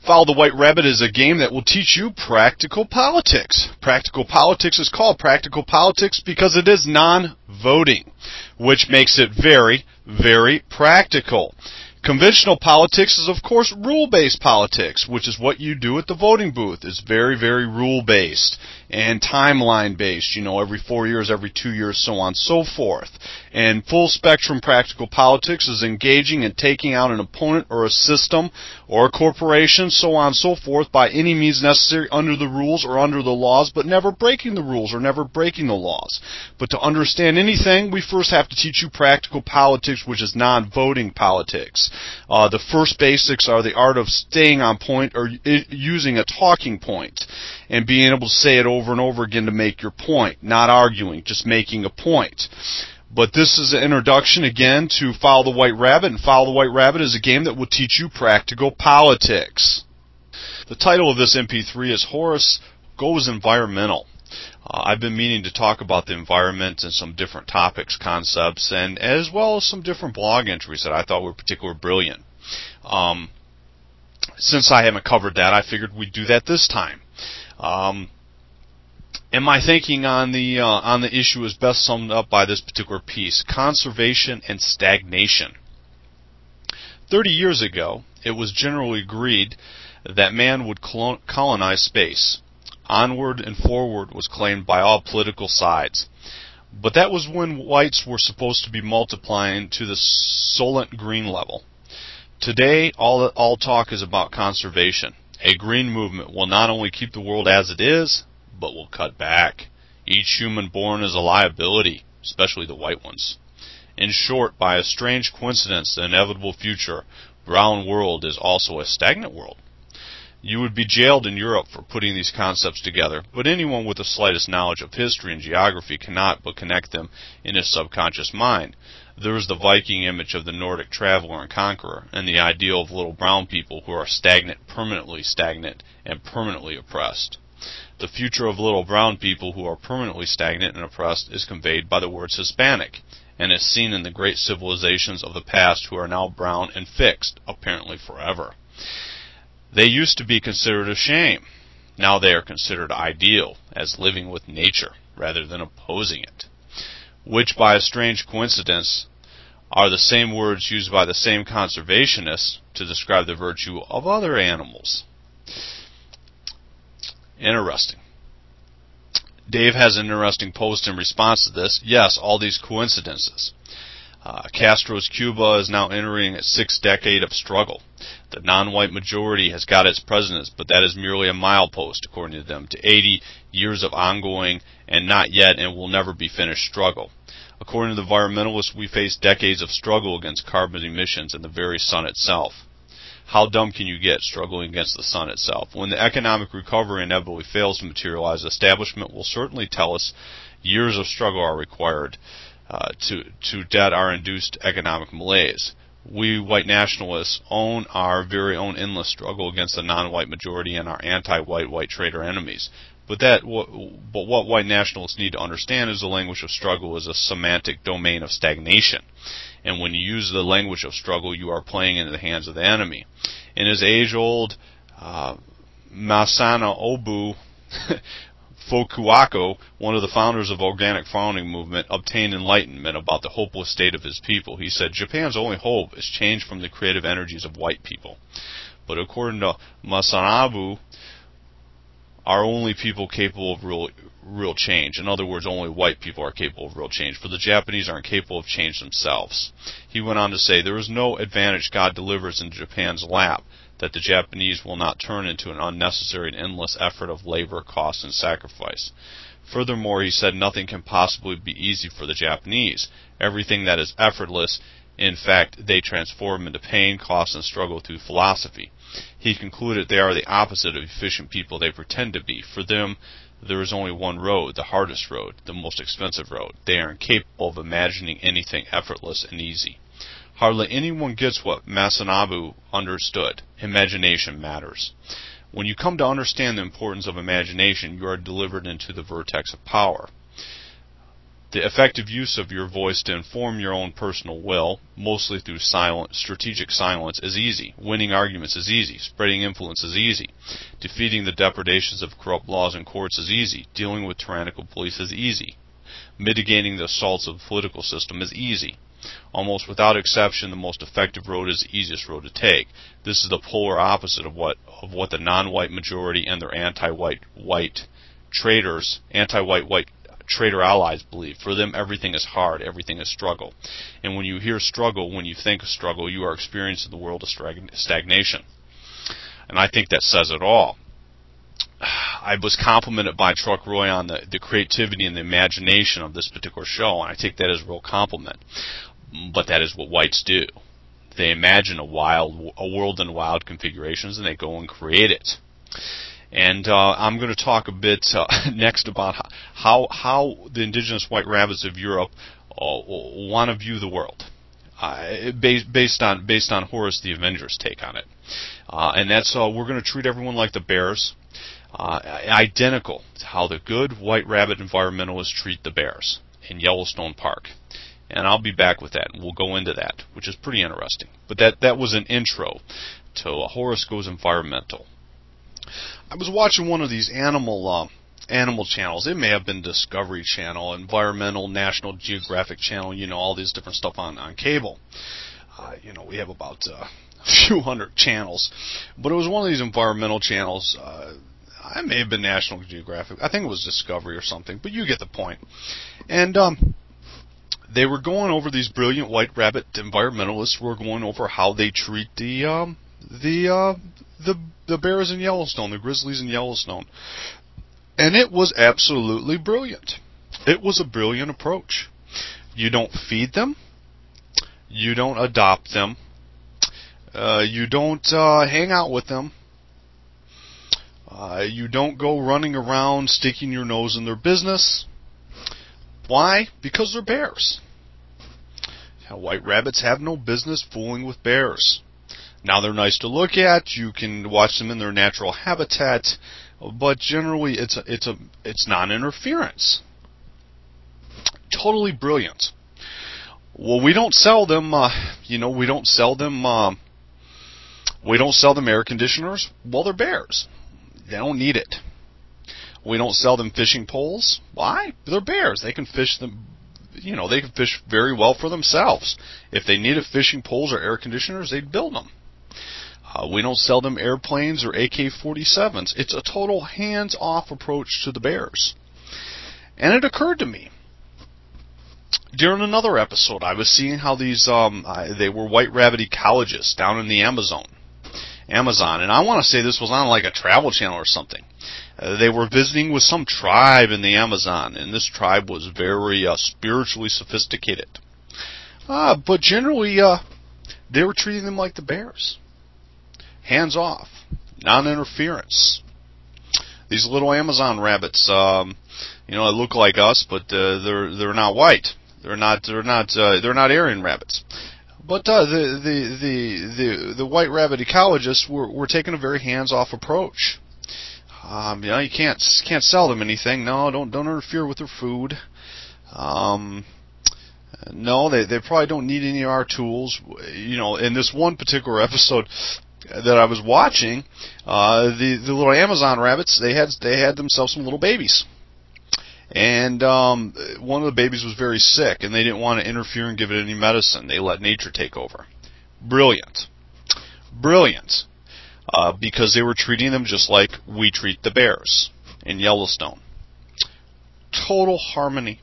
Follow the White Rabbit is a game that will teach you practical politics. Practical politics is called practical politics because it is non-voting, which makes it very, very practical. Conventional politics is, of course, rule-based politics, which is what you do at the voting booth. It's very, very rule-based and timeline-based, every 4 years, every 2 years, so on and so forth. And full-spectrum practical politics is engaging and taking out an opponent or a system or a corporation, so on and so forth, by any means necessary under the rules or under the laws, but never breaking the rules or never breaking the laws. But to understand anything, we first have to teach you practical politics, which is non-voting politics. The first basics are the art of staying on point or using a talking point and being able to say it over and over again to make your point, not arguing, just making a point. But this is an introduction, again, to Follow the White Rabbit, and Follow the White Rabbit is a game that will teach you practical politics. The title of this MP3 is Horace Goes Environmental. I've been meaning to talk about the environment and some different topics, concepts, and as well as some different blog entries that I thought were particularly brilliant. Since I haven't covered that, I figured we'd do that this time. And my thinking on the issue is best summed up by this particular piece: conservation and stagnation. 30 years ago, it was generally agreed that man would colonize space. Onward and forward was claimed by all political sides. But that was when whites were supposed to be multiplying to the Soylent Green level. Today, all talk is about conservation. A green movement will not only keep the world as it is, but will cut back. Each human born is a liability, especially the white ones. In short, by a strange coincidence, the inevitable future brown world is also a stagnant world. You would be jailed in Europe for putting these concepts together, but anyone with the slightest knowledge of history and geography cannot but connect them in his subconscious mind. There is the Viking image of the Nordic traveler and conqueror, and the ideal of little brown people who are permanently stagnant, and permanently oppressed. The future of little brown people who are permanently stagnant and oppressed is conveyed by the words Hispanic, and is seen in the great civilizations of the past who are now brown and fixed, apparently forever. They used to be considered a shame. Now they are considered ideal, as living with nature, rather than opposing it, which by a strange coincidence are the same words used by the same conservationists to describe the virtue of other animals. Interesting. Dave has an interesting post in response to this. Yes, all these coincidences. Castro's Cuba is now entering its 6th decade of struggle. The non-white majority has got its presidents, but that is merely a milepost, according to them, to 80 years of ongoing and not yet and will never be finished struggle. According to the environmentalists, we face decades of struggle against carbon emissions and the very sun itself. How dumb can you get struggling against the sun itself? When the economic recovery inevitably fails to materialize, the establishment will certainly tell us years of struggle are required to dead our induced economic malaise. We white nationalists own our very own endless struggle against the non-white majority and our anti-white white traitor enemies. But what white nationalists need to understand is the language of struggle is a semantic domain of stagnation. And when you use the language of struggle, you are playing into the hands of the enemy. In his age-old Masanobu Fukuoka, one of the founders of the organic farming movement, obtained enlightenment about the hopeless state of his people. He said, Japan's only hope is change from the creative energies of white people. But according to Masanobu, are only people capable of real change. In other words, only white people are capable of real change, for the Japanese are incapable of change themselves. He went on to say, there is no advantage God delivers into Japan's lap that the Japanese will not turn into an unnecessary and endless effort of labor, cost, and sacrifice. Furthermore, he said nothing can possibly be easy for the Japanese. Everything that is effortless, in fact, they transform into pain, cost, and struggle through philosophy. He concluded they are the opposite of efficient people they pretend to be. For them, there is only one road, the hardest road, the most expensive road. They are incapable of imagining anything effortless and easy. Hardly anyone gets what Masanobu understood. Imagination matters. When you come to understand the importance of imagination, you are delivered into the vortex of power. The effective use of your voice to inform your own personal will, mostly through strategic silence, is easy. Winning arguments is easy. Spreading influence is easy. Defeating the depredations of corrupt laws and courts is easy. Dealing with tyrannical police is easy. Mitigating the assaults of the political system is easy. Almost without exception, the most effective road is the easiest road to take. This is the polar opposite of what the non-white majority and their anti-white traitor allies believe. For them, everything is hard, everything is struggle. And when you hear struggle, when you think of struggle, you are experiencing the world of stagnation. And I think that says it all. I was complimented by Truck Roy on the creativity and the imagination of this particular show, and I take that as a real compliment. But that is what whites do. They imagine a world in wild configurations, and they go and create it. And I'm going to talk a bit next about how the indigenous white rabbits of Europe want to view the world, based on Horus the Avenger's take on it. And that's we're going to treat everyone like the bears, identical to how the good white rabbit environmentalists treat the bears in Yellowstone Park. And I'll be back with that, and we'll go into that, which is pretty interesting. But that was an intro to Horus Goes Environmental. I was watching one of these animal channels. It may have been Discovery Channel, Environmental, National Geographic Channel, all these different stuff on cable. We have about a few hundred channels. But it was one of these environmental channels. I may have been National Geographic. I think it was Discovery or something, but you get the point. And they were going over, these brilliant white rabbit environmentalists were going over how they treat the bears in Yellowstone, the grizzlies in Yellowstone. And it was absolutely brilliant. It was a brilliant approach. You don't feed them. You don't adopt them. You don't hang out with them. You don't go running around sticking your nose in their business. Why? Because they're bears. White rabbits have no business fooling with bears. Now, they're nice to look at. You can watch them in their natural habitat, but generally it's non-interference. Totally brilliant. Well, we don't sell them. We don't sell them air conditioners. Well, they're bears. They don't need it. We don't sell them fishing poles. Why? They're bears. They can fish them. They can fish very well for themselves. If they needed fishing poles or air conditioners, they'd build them. We don't sell them airplanes or AK-47s. It's a total hands-off approach to the bears. And it occurred to me, during another episode, I was seeing how these, they were white rabbit ecologists down in the Amazon. And I want to say this was on like a travel channel or something. They were visiting with some tribe in the Amazon, and this tribe was very spiritually sophisticated. But generally, they were treating them like the bears. Hands off, non-interference. These little Amazon rabbits, they look like us, but they're not white. They're not Aryan rabbits. But the white rabbit ecologists were taking a very hands-off approach. You can't sell them anything. No, don't interfere with their food. No, they probably don't need any of our tools. In this one particular episode that I was watching, the little Amazon rabbits, they had themselves some little babies. And one of the babies was very sick, and they didn't want to interfere and give it any medicine. They let nature take over. Brilliant. Because they were treating them just like we treat the bears in Yellowstone. Total harmony.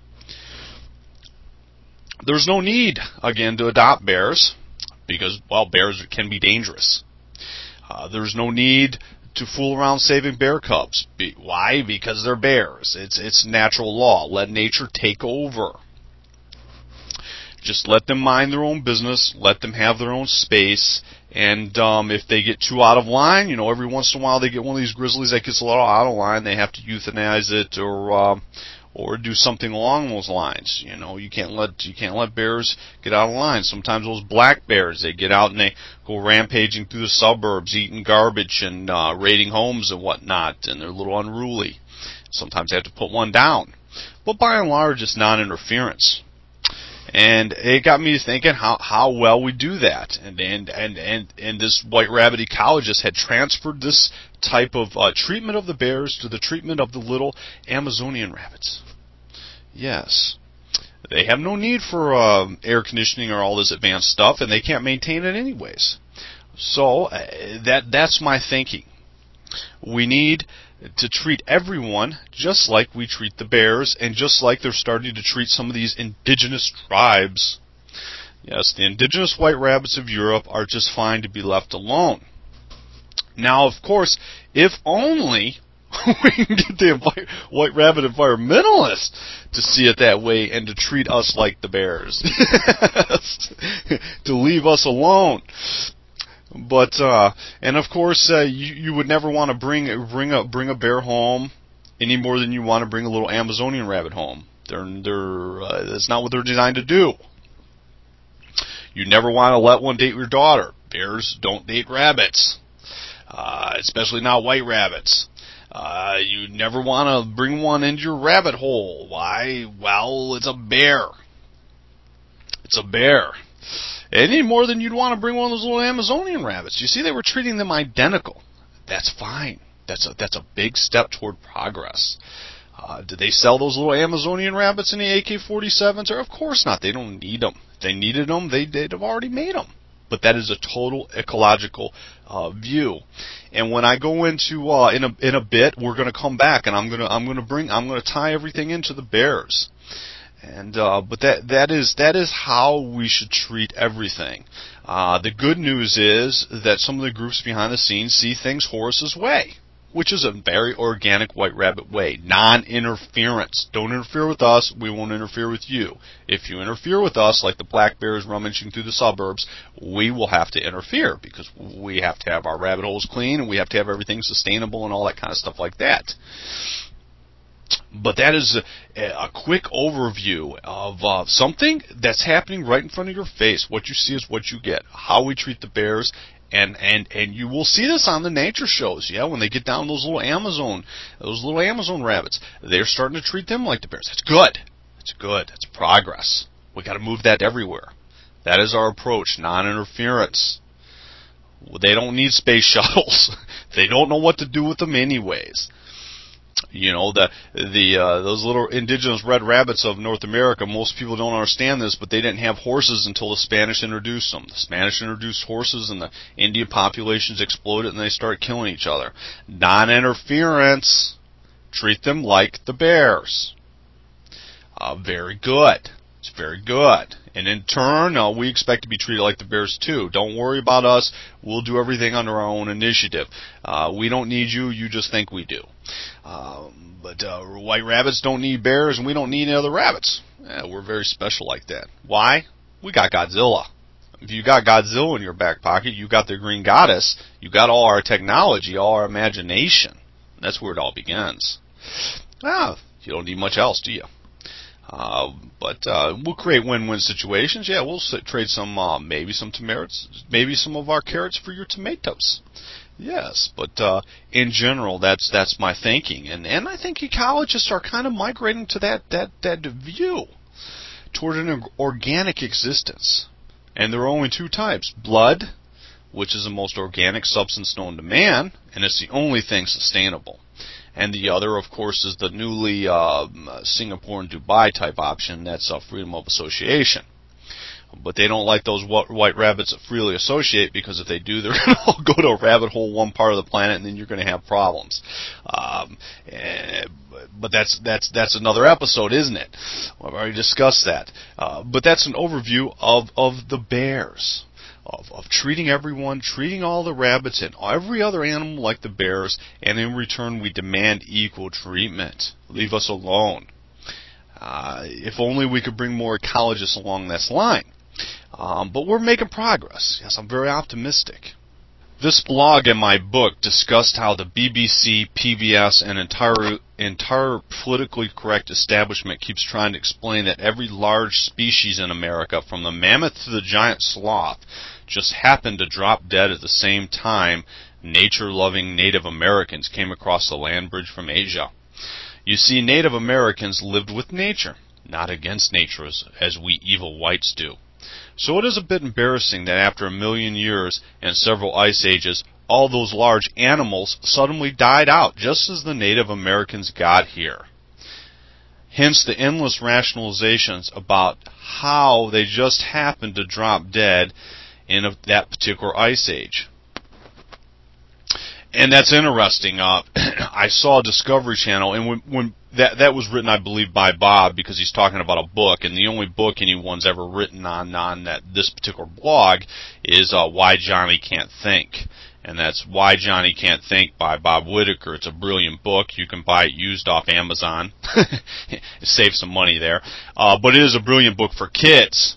There's no need, again, to adopt bears, because, bears can be dangerous. There's no need to fool around saving bear cubs. Why? Because they're bears. It's natural law. Let nature take over. Just let them mind their own business. Let them have their own space. And if they get too out of line, every once in a while they get one of these grizzlies that gets a little out of line. They have to euthanize it or do something along those lines. You can't let bears get out of line. Sometimes those black bears, they get out and they go rampaging through the suburbs, eating garbage and raiding homes and whatnot, and they're a little unruly. Sometimes they have to put one down. But by and large, it's non-interference. And it got me thinking how well we do that. And this white rabbit ecologist had transferred this type of treatment of the bears to the treatment of the little Amazonian rabbits. Yes. They have no need for air conditioning or all this advanced stuff, and they can't maintain it anyways. So that's my thinking. We need to treat everyone just like we treat the bears, and just like they're starting to treat some of these indigenous tribes. Yes, the indigenous white rabbits of Europe are just fine to be left alone. Now, of course, if only we can get the white rabbit environmentalists to see it that way and to treat us like the bears. To leave us alone. But and of course, you would never want to bring a bear home any more than you want to bring a little Amazonian rabbit home. That's not what they're designed to do. You never want to let one date your daughter. Bears don't date rabbits, especially not white rabbits. You never want to bring one into your rabbit hole. Why? Well, it's a bear. It's a bear. Any more than you'd want to bring one of those little Amazonian rabbits. You see, they were treating them identical. That's fine. That's a big step toward progress. Did they sell those little Amazonian rabbits in the AK-47s? Or of course not. They don't need them. If they needed them, they'd have already made them. But that is a total ecological view. And when I go into in a bit, we're going to come back, and I'm going to tie everything into the bears. And but that is how we should treat everything. The good news is that some of the groups behind the scenes see things Horace's way, which is a very organic white rabbit way. Non-interference. Don't interfere with us, we won't interfere with you. If you interfere with us, like the black bears rummaging through the suburbs, we will have to interfere because we have to have our rabbit holes clean and we have to have everything sustainable and all that kind of stuff like that. But that is a quick overview of something that's happening right in front of your face. What you see is what you get. How we treat the bears, and you will see this on the nature shows. Yeah, when they get down those little Amazon rabbits, they're starting to treat them like the bears. That's good. That's good. That's progress. We got to move that everywhere. That is our approach. Non-interference. They don't need space shuttles. They don't know what to do with them anyways. You know, those little indigenous red rabbits of North America, most people don't understand this, but they didn't have horses until the Spanish introduced them. The Spanish introduced horses and the Indian populations exploded and they started killing each other. Non-interference. Treat them like the bears. Very good. It's very good. And in turn, we expect to be treated like the bears too. Don't worry about us. We'll do everything under our own initiative. We don't need you. You just think we do. But white rabbits don't need bears, and we don't need any other rabbits. We're very special like that. Why? We got Godzilla. If you got Godzilla in your back pocket, you got the Green Goddess, you got all our technology, all our imagination. That's where it all begins. You don't need much else, do you? But we'll create win-win situations. Yeah, we'll trade some, maybe some tomatoes, maybe some of our carrots for your tomatoes. Yes, but in general, that's my thinking, and I think ecologists are kind of migrating to that view toward an organic existence. And there are only two types: blood, which is the most organic substance known to man, and it's the only thing sustainable. And the other, of course, is the newly Singapore and Dubai type option. That's freedom of association. But they don't like those white rabbits that freely associate, because if they do, they're going to all go to a rabbit hole one part of the planet, and then you're going to have problems. But that's another episode, isn't it? I've already discussed that. But that's an overview of the bears. Of treating everyone, treating all the rabbits and every other animal like the bears, and in return we demand equal treatment. Leave us alone. If only we could bring more ecologists along this line. But we're making progress. Yes, I'm very optimistic. This blog and my book discussed how the BBC, PBS, and entire politically correct establishment keeps trying to explain that every large species in America, from the mammoth to the giant sloth, just happened to drop dead at the same time nature-loving Native Americans came across the land bridge from Asia. You see, Native Americans lived with nature, not against nature as we evil whites do. So it is a bit embarrassing that after 1,000,000 years and several ice ages, all those large animals suddenly died out, just as the Native Americans got here. Hence the endless rationalizations about how they just happened to drop dead in that particular ice age. And that's interesting. I saw Discovery Channel, and when that was written, I believe, by Bob, because he's talking about a book, and the only book anyone's ever written on this particular blog is Why Johnny Can't Think. And that's Why Johnny Can't Think by Bob Whitaker. It's a brilliant book. You can buy it used off Amazon. Save some money there. But it is a brilliant book for kids.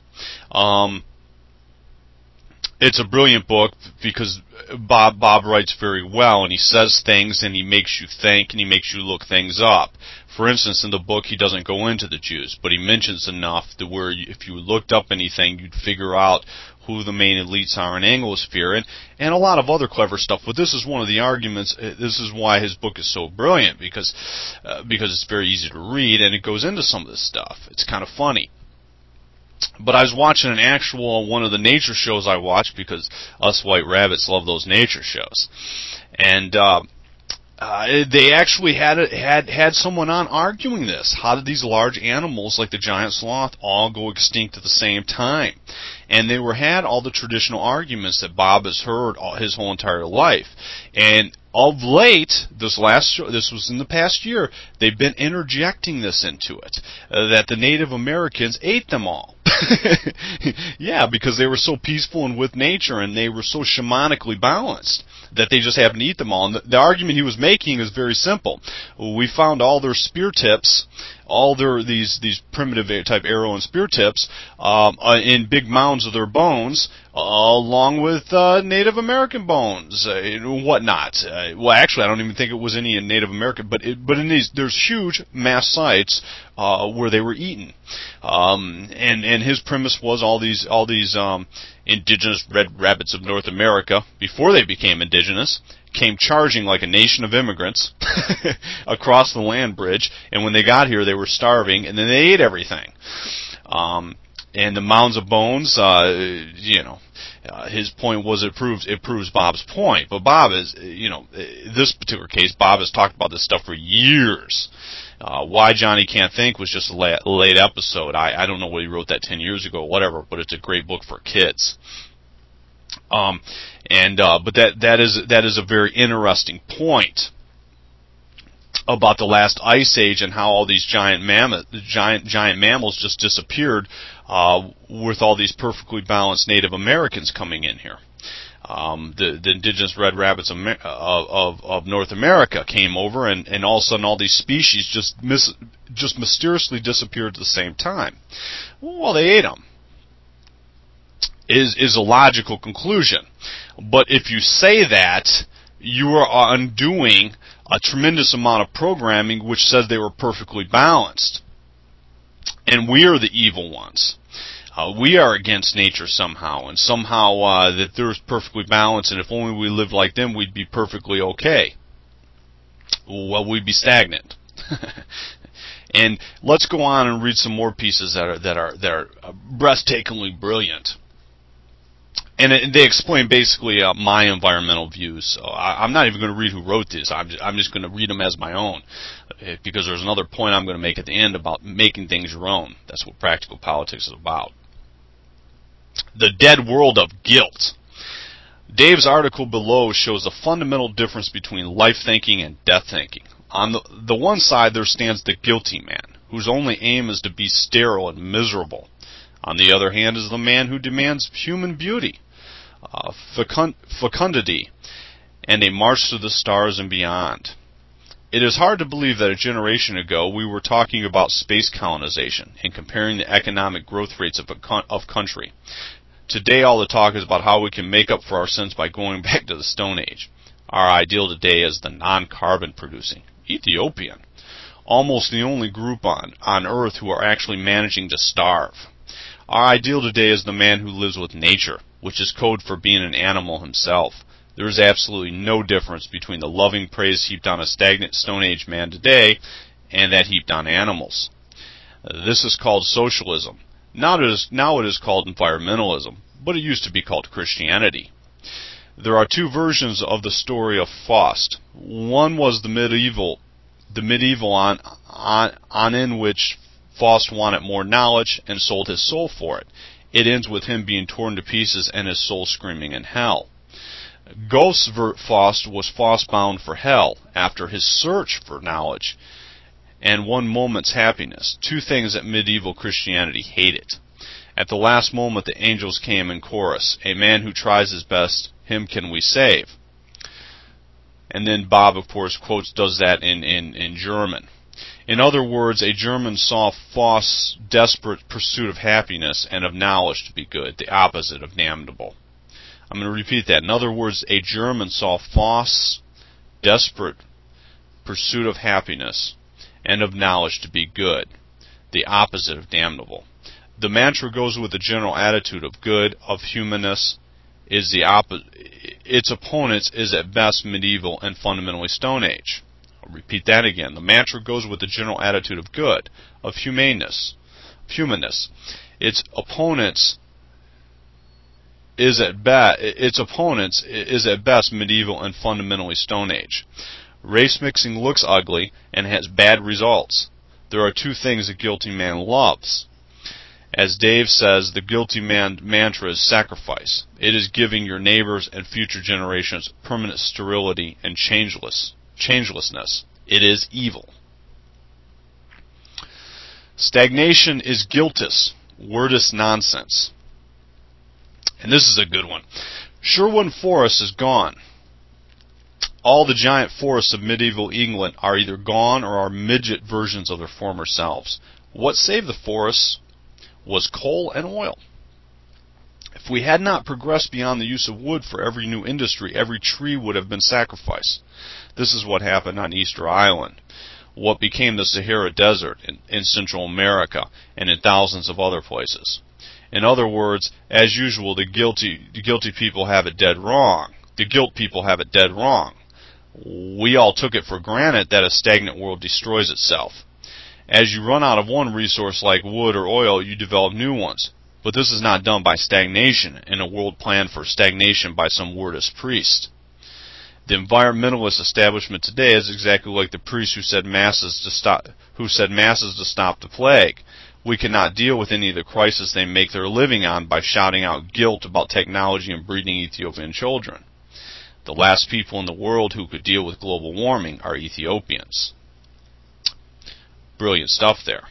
It's a brilliant book because Bob writes very well, and he says things, and he makes you think, and he makes you look things up. For instance, in the book, he doesn't go into the Jews, but he mentions enough to where if you looked up anything, you'd figure out who the main elites are in Anglosphere, and a lot of other clever stuff. But this is one of the arguments. This is why his book is so brilliant, because it's very easy to read, and it goes into some of this stuff. It's kind of funny. But I was watching one of the nature shows I watch, because us white rabbits love those nature shows. And they actually had someone on arguing this. How did these large animals like the giant sloth all go extinct at the same time? And they had all the traditional arguments that Bob has heard his whole entire life. And of late, this was in the past year, they've been interjecting this into it, that the Native Americans ate them all. Yeah, because they were so peaceful and with nature, and they were so shamanically balanced that they just happened to eat them all. And the argument he was making is very simple. We found all their spear tips, all these primitive type arrow and spear tips, in big mounds of their bones, along with Native American bones and whatnot. Well, actually, I don't even think it was any in Native American, but in there's huge mass sites where they were eaten. And his premise was all these indigenous red rabbits of North America, before they became indigenous, came charging like a nation of immigrants across the land bridge, and when they got here, they were starving, and then they ate everything. And the mounds of bones, his point was it proves Bob's point. But Bob is, this particular case, Bob has talked about this stuff for years. Why Johnny Can't Think was just a late episode. I don't know whether he wrote that 10 years ago or whatever, but it's a great book for kids. But that is a very interesting point about the last ice age and how all these giant mammals just disappeared, with all these perfectly balanced Native Americans coming in here. The indigenous red rabbits of North America came over, and all of a sudden all these species just mysteriously disappeared at the same time. Well, they ate them. Is a logical conclusion. But if you say that, you are undoing a tremendous amount of programming which says they were perfectly balanced. And we are the evil ones. We are against nature somehow, and somehow that they're perfectly balanced, and if only we lived like them, we'd be perfectly okay. Well, we'd be stagnant. And let's go on and read some more pieces that are breathtakingly brilliant. And they explain basically my environmental views. So I'm not even going to read who wrote this. I'm just going to read them as my own, because there's another point I'm going to make at the end about making things your own. That's what practical politics is about. The dead world of guilt. Dave's article below shows the fundamental difference between life thinking and death thinking. On the one side, there stands the guilty man, whose only aim is to be sterile and miserable. On the other hand is the man who demands human beauty, fecundity, and a march to the stars and beyond. It is hard to believe that a generation ago we were talking about space colonization and comparing the economic growth rates of country. Today all the talk is about how we can make up for our sins by going back to the Stone Age. Our ideal today is the non-carbon producing Ethiopian, almost the only group on Earth who are actually managing to starve. Our ideal today is the man who lives with nature, which is code for being an animal himself. There is absolutely no difference between the loving praise heaped on a stagnant Stone Age man today and that heaped on animals. This is called socialism. Now it is called environmentalism, but it used to be called Christianity. There are two versions of the story of Faust. One was the medieval on in which Faust wanted more knowledge and sold his soul for it. It ends with him being torn to pieces and his soul screaming in hell. Goethe's Faust was Faust bound for hell after his search for knowledge and one moment's happiness, two things that medieval Christianity hated. At the last moment the angels came in chorus, a man who tries his best, him can we save. And then Bob, of course, does that in German. In other words, a German saw Faust's desperate pursuit of happiness and of knowledge to be good, the opposite of damnable. I'm going to repeat that. In other words, a German saw Faust's desperate pursuit of happiness and of knowledge to be good, the opposite of damnable. The mantra goes with the general attitude of good, of humanness, is the opposite. Its opponents is at best medieval and fundamentally Stone Age. I'll repeat that again. The mantra goes with the general attitude of good, of humanness. Its opponents is at best medieval and fundamentally Stone Age. Race mixing looks ugly and has bad results. There are two things a guilty man loves. As Dave says, the guilty man mantra is sacrifice. It is giving your neighbors and future generations permanent sterility and changelessness. It is evil. Stagnation is guiltless, wordless nonsense. And this is a good one. Sherwood Forest is gone. All the giant forests of medieval England are either gone or are midget versions of their former selves. What saved the forests was coal and oil. If we had not progressed beyond the use of wood for every new industry, every tree would have been sacrificed. This is what happened on Easter Island, what became the Sahara Desert in Central America, and in thousands of other places. In other words, as usual, the guilty people have it dead wrong. The guilt people have it dead wrong. We all took it for granted that a stagnant world destroys itself. As you run out of one resource like wood or oil, you develop new ones. But this is not done by stagnation in a world planned for stagnation by some wordist priest. The environmentalist establishment today is exactly like the priest who said masses to stop the plague. We cannot deal with any of the crises they make their living on by shouting out guilt about technology and breeding Ethiopian children. The last people in the world who could deal with global warming are Ethiopians. Brilliant stuff there.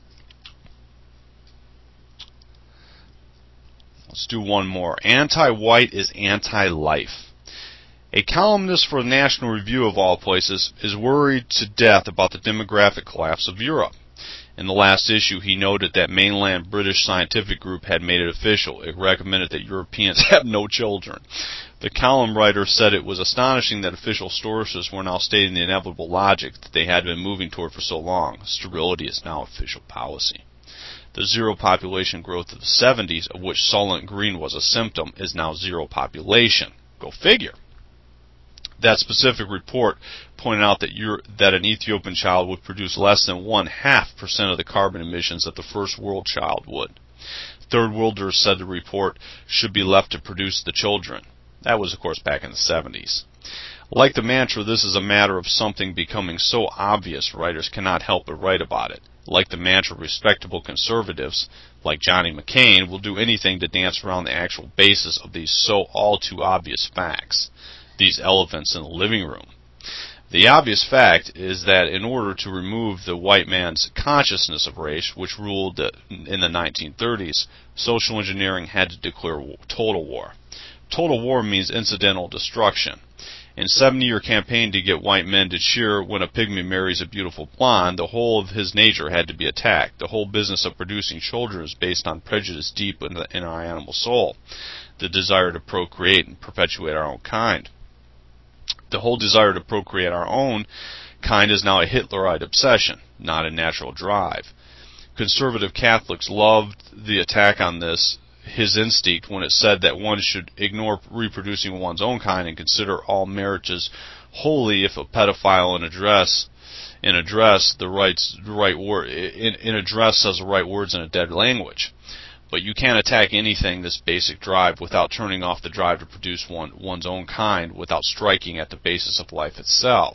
Let's do one more. Anti-white is anti-life. A columnist for the National Review, of all places, is worried to death about the demographic collapse of Europe. In the last issue, he noted that mainland British scientific group had made it official. It recommended that Europeans have no children. The column writer said it was astonishing that official sources were now stating the inevitable logic that they had been moving toward for so long. Sterility is now official policy. The zero population growth of the 70s, of which Soylent Green was a symptom, is now zero population. Go figure. That specific report pointed out that an Ethiopian child would produce less than 0.5% of the carbon emissions that the first world child would. Third worlders, said the report, should be left to produce the children. That was, of course, back in the 70s. Like the mantra, this is a matter of something becoming so obvious writers cannot help but write about it. Like the mantra, respectable conservatives, like Johnny McCain, will do anything to dance around the actual basis of these so all too obvious facts. These elephants in the living room. The obvious fact is that in order to remove the white man's consciousness of race, which ruled in the 1930s, social engineering had to declare total war. Total war means incidental destruction. In a 70-year campaign to get white men to cheer when a pygmy marries a beautiful blonde, the whole of his nature had to be attacked. The whole business of producing children is based on prejudice deep in our animal soul, the desire to procreate and perpetuate our own kind. The whole desire to procreate our own kind is now a Hitlerite obsession, not a natural drive. Conservative Catholics loved the attack on his instinct when it said that one should ignore reproducing one's own kind and consider all marriages holy if a pedophile in address the right word in address says the right words in a dead language. But you can't attack anything this basic drive without turning off the drive to produce one's own kind, without striking at the basis of life itself.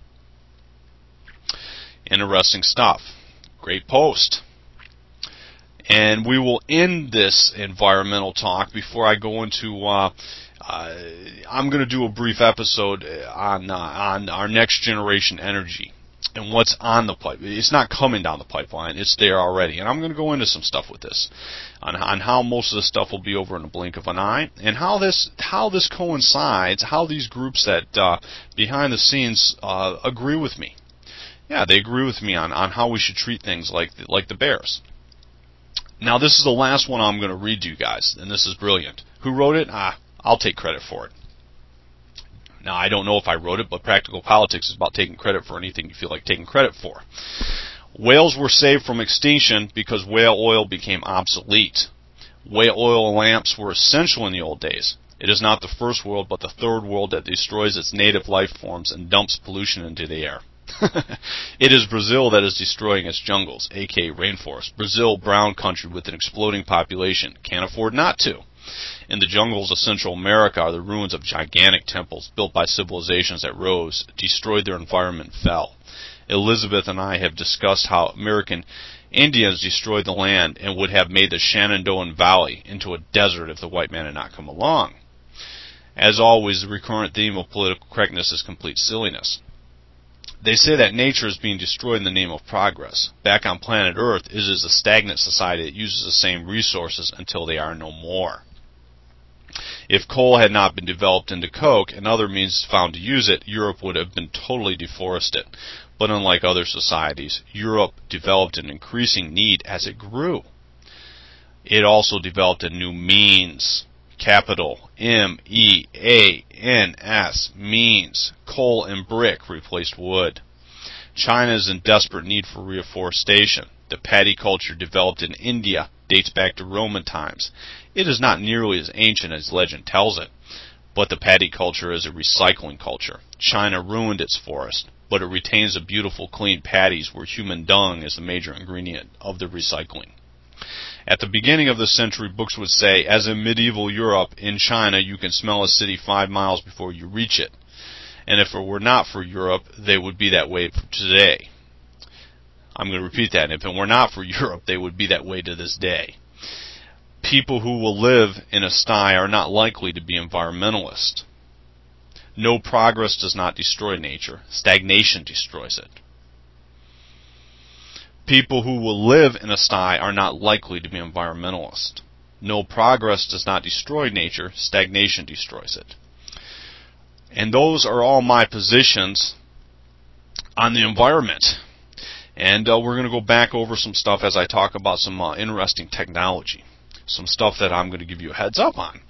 Interesting stuff. Great post. And we will end this environmental talk before I go into. I'm going to do a brief episode on our next generation energy and what's on the pipe. It's not coming down the pipeline; it's there already. And I'm going to go into some stuff with this, on how most of this stuff will be over in a blink of an eye, and how this coincides, how these groups that behind the scenes agree with me. Yeah, they agree with me on how we should treat things like the bears. Now, this is the last one I'm going to read to you guys, and this is brilliant. Who wrote it? I'll take credit for it. Now, I don't know if I wrote it, but Practical Politics is about taking credit for anything you feel like taking credit for. Whales were saved from extinction because whale oil became obsolete. Whale oil lamps were essential in the old days. It is not the first world, but the third world that destroys its native life forms and dumps pollution into the air. It is Brazil that is destroying its jungles, aka rainforest. Brazil, brown country with an exploding population, can't afford not to. In the jungles of Central America are the ruins of gigantic temples built by civilizations that rose, destroyed their environment, fell. Elizabeth and I have discussed how American Indians destroyed the land and would have made the Shenandoah Valley into a desert if the white man had not come along. As always, the recurrent theme of political correctness is complete silliness. They say that nature is being destroyed in the name of progress. Back on planet Earth, it is a stagnant society that uses the same resources until they are no more. If coal had not been developed into coke and other means found to use it, Europe would have been totally deforested. But unlike other societies, Europe developed an increasing need as it grew. It also developed a new means. Capital MEANS, means. Coal and brick replaced wood. China is in desperate need for reforestation. The paddy culture developed in India dates back to Roman times. It is not nearly as ancient as legend tells it, but the paddy culture is a recycling culture. China ruined its forest, but it retains the beautiful clean paddies where human dung is the major ingredient of the recycling. At the beginning of the century, books would say, as in medieval Europe, in China you can smell a city 5 miles before you reach it. And if it were not for Europe, they would be that way today. I'm going to repeat that. If it were not for Europe, they would be that way to this day. People who will live in a sty are not likely to be environmentalists. No progress does not destroy nature. Stagnation destroys it. People who will live in a sty are not likely to be environmentalists. No progress does not destroy nature. Stagnation destroys it. And those are all my positions on the environment. And we're going to go back over some stuff as I talk about some interesting technology. Some stuff that I'm going to give you a heads up on.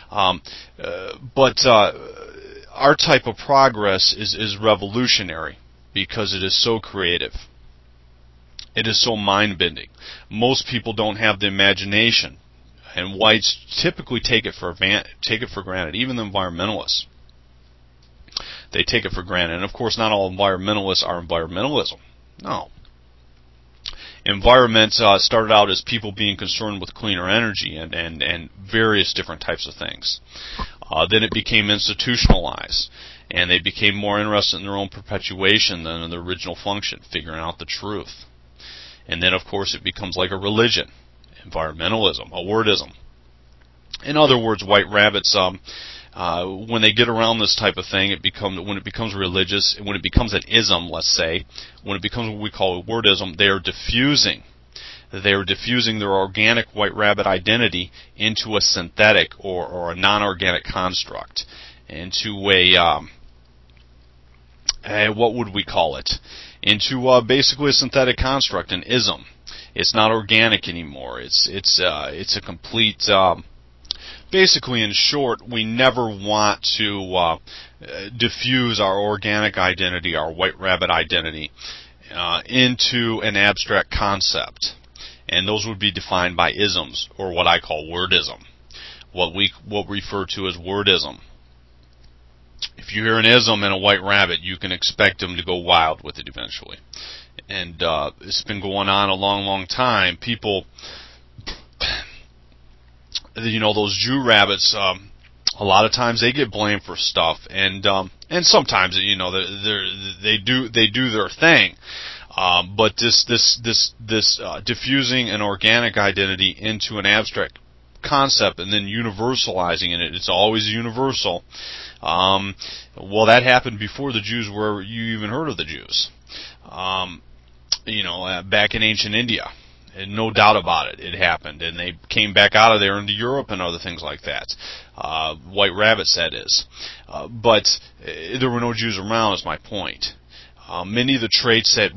But our type of progress is revolutionary because it is so creative. It is so mind-bending. Most people don't have the imagination, and whites typically take it for granted. Even the environmentalists, they take it for granted. And of course, not all environmentalists are environmentalism. No. Environment started out as people being concerned with cleaner energy and various different types of things. Then it became institutionalized, and they became more interested in their own perpetuation than in the original function, figuring out the truth. And then, of course, it becomes like a religion, environmentalism, a wordism. In other words, white rabbits, when they get around this type of thing, when it becomes religious, and when it becomes an ism, let's say, when it becomes what we call a wordism, they are diffusing. They are diffusing their organic white rabbit identity into a synthetic or a non-organic construct, into what would we call it? Into basically a synthetic construct, an ism. It's not organic anymore. It's a complete. Basically, in short, we never want to diffuse our organic identity, our white rabbit identity, into an abstract concept, and those would be defined by isms, or what I call wordism, what we refer to as wordism. if you hear an ism and a white rabbit, you can expect them to go wild with it eventually. And it's been going on a long, long time. People, those Jew rabbits, a lot of times they get blamed for stuff, and sometimes they do their thing. But this diffusing an organic identity into an abstract concept and then universalizing it, it's always universal. Well, that happened before the Jews were you even heard of the Jews. Back in ancient India. And no doubt about it, it happened. And they came back out of there into Europe and other things like that. White rabbits, that is. But there were no Jews around, is my point. Many of the traits that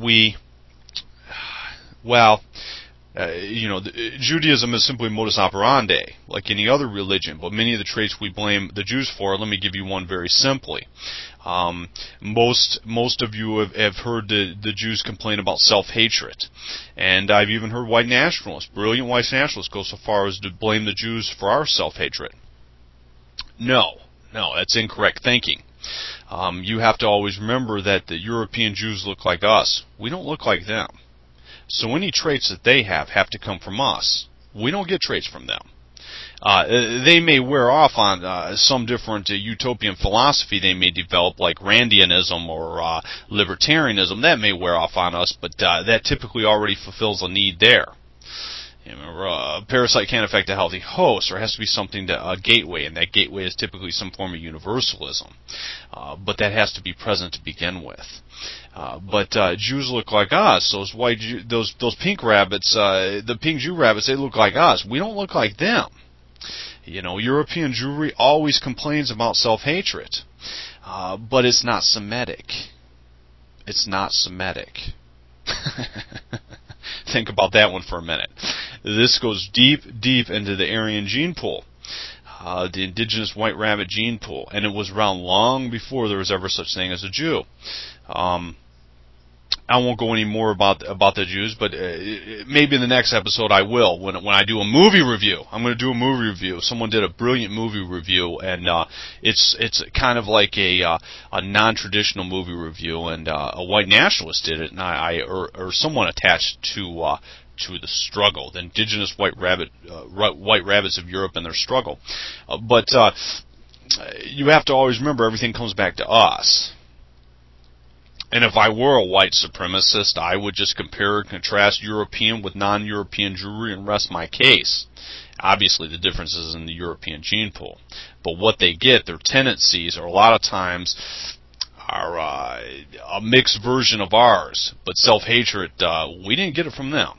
Judaism is simply modus operandi, like any other religion, but many of the traits we blame the Jews for, let me give you one very simply. Most of you have heard the Jews complain about self-hatred, and I've even heard white nationalists, brilliant white nationalists, go so far as to blame the Jews for our self-hatred. No, that's incorrect thinking. You have to always remember that the European Jews look like us. We don't look like them. So any traits that they have to come from us. We don't get traits from them. They may wear off on some different utopian philosophy they may develop, like Randianism or libertarianism. That may wear off on us, but that typically already fulfills a need there. Remember, a parasite can't affect a healthy host. There has to be something, a gateway, and that gateway is typically some form of universalism. But that has to be present to begin with. But Jews look like us. Those pink rabbits, the pink Jew rabbits, they look like us. We don't look like them. European Jewry always complains about self-hatred, but it's not Semitic. It's not Semitic. Think about that one for a minute. This goes deep into the Aryan gene pool, the indigenous white rabbit gene pool, and it was around long before there was ever such thing as a Jew. I won't go any more about the Jews, but maybe in the next episode I will. When I do a movie review, I'm going to do a movie review. Someone did a brilliant movie review, and it's kind of like a non-traditional movie review, and a white nationalist did it, and or someone attached to the struggle, the indigenous white rabbits of Europe and their struggle. But you have to always remember everything comes back to us. And if I were a white supremacist, I would just compare and contrast European with non-European Jewry and rest my case. Obviously, the difference is in the European gene pool. But what they get, their tendencies, are a lot of times are a mixed version of ours. But self-hatred, we didn't get it from them.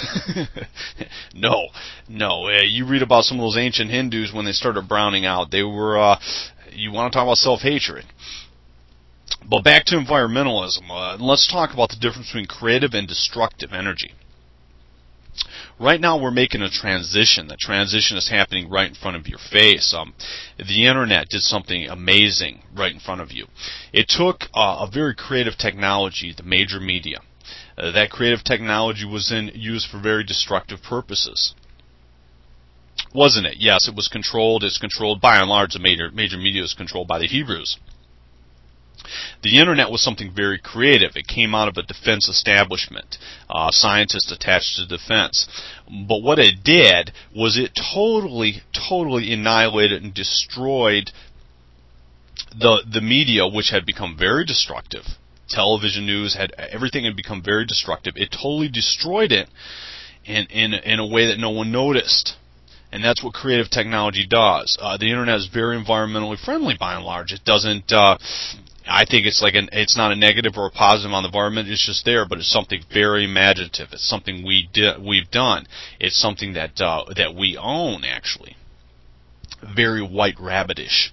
No. You read about some of those ancient Hindus when they started browning out. They were, you want to talk about self-hatred. But back to environmentalism. Let's talk about the difference between creative and destructive energy. Right now we're making a transition. The transition is happening right in front of your face. The internet did something amazing right in front of you. It took a very creative technology, the major media. That creative technology was then used for very destructive purposes. Wasn't it? Yes, it was controlled. It's controlled by and large. The major media is controlled by the Hebrews. The internet was something very creative. It came out of a defense establishment, scientists attached to defense. But what it did was it totally annihilated and destroyed the media, which had become very destructive. Television news everything had become very destructive. It totally destroyed it in a way that no one noticed. And that's what creative technology does. The internet is very environmentally friendly by and large. It doesn't. I think it's not a negative or a positive on the environment. It's just there, but it's something very imaginative. It's something we've done. It's something that we own, actually. Very white rabbitish.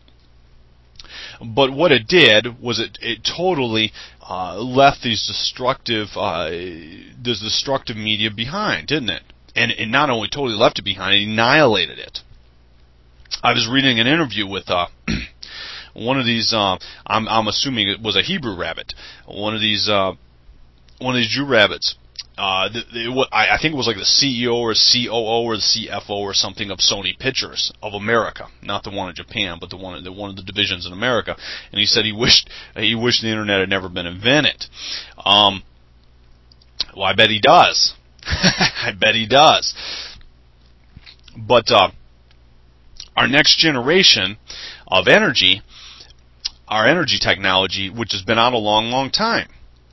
But what it did was it totally left these destructive media behind, didn't it? And it not only totally left it behind, it annihilated it. I was reading an interview with one of these. I'm assuming it was a Hebrew rabbit. One of these Jew rabbits. I think it was like the CEO or COO or the CFO or something of Sony Pictures of America, not the one in Japan, but one of the divisions in America. And he said he wished the internet had never been invented. Well, I bet he does. I bet he does. But our next generation of energy, our energy technology, which has been out a long, long time.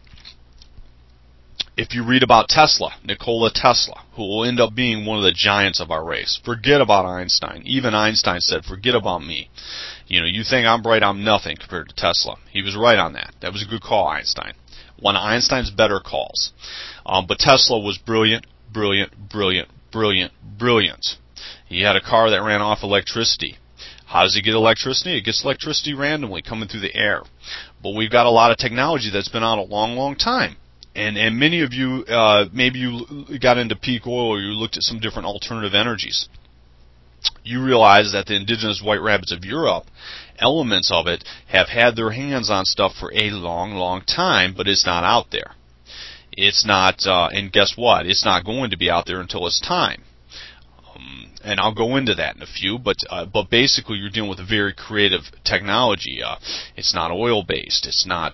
If you read about Tesla, Nikola Tesla, who will end up being one of the giants of our race, forget about Einstein. Even Einstein said, forget about me. You think I'm bright, I'm nothing compared to Tesla. He was right on that. That was a good call, Einstein. One of Einstein's better calls. But Tesla was brilliant, brilliant, brilliant, brilliant, brilliant. He had a car that ran off electricity. How does he get electricity? It gets electricity randomly coming through the air. But we've got a lot of technology that's been out a long, long time. And many of you, maybe you got into peak oil or you looked at some different alternative energies. You realize that the indigenous white rabbits of Europe, elements of it, have had their hands on stuff for a long, long time, but it's not out there. It's not, and guess what? It's not going to be out there until it's time. And I'll go into that in a few, but basically you're dealing with a very creative technology. It's not oil-based. It's not...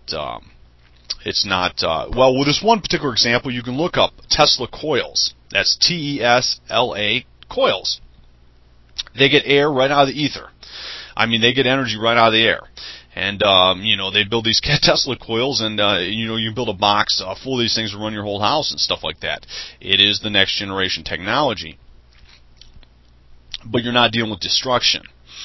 well, with this one particular example, you can look up Tesla coils. That's Tesla coils. They get air right out of the ether. I mean, they get energy right out of the air. And, they build these Tesla coils, and, you build a box full of these things to run your whole house and stuff like that. It is the next generation technology. But you're not dealing with destruction.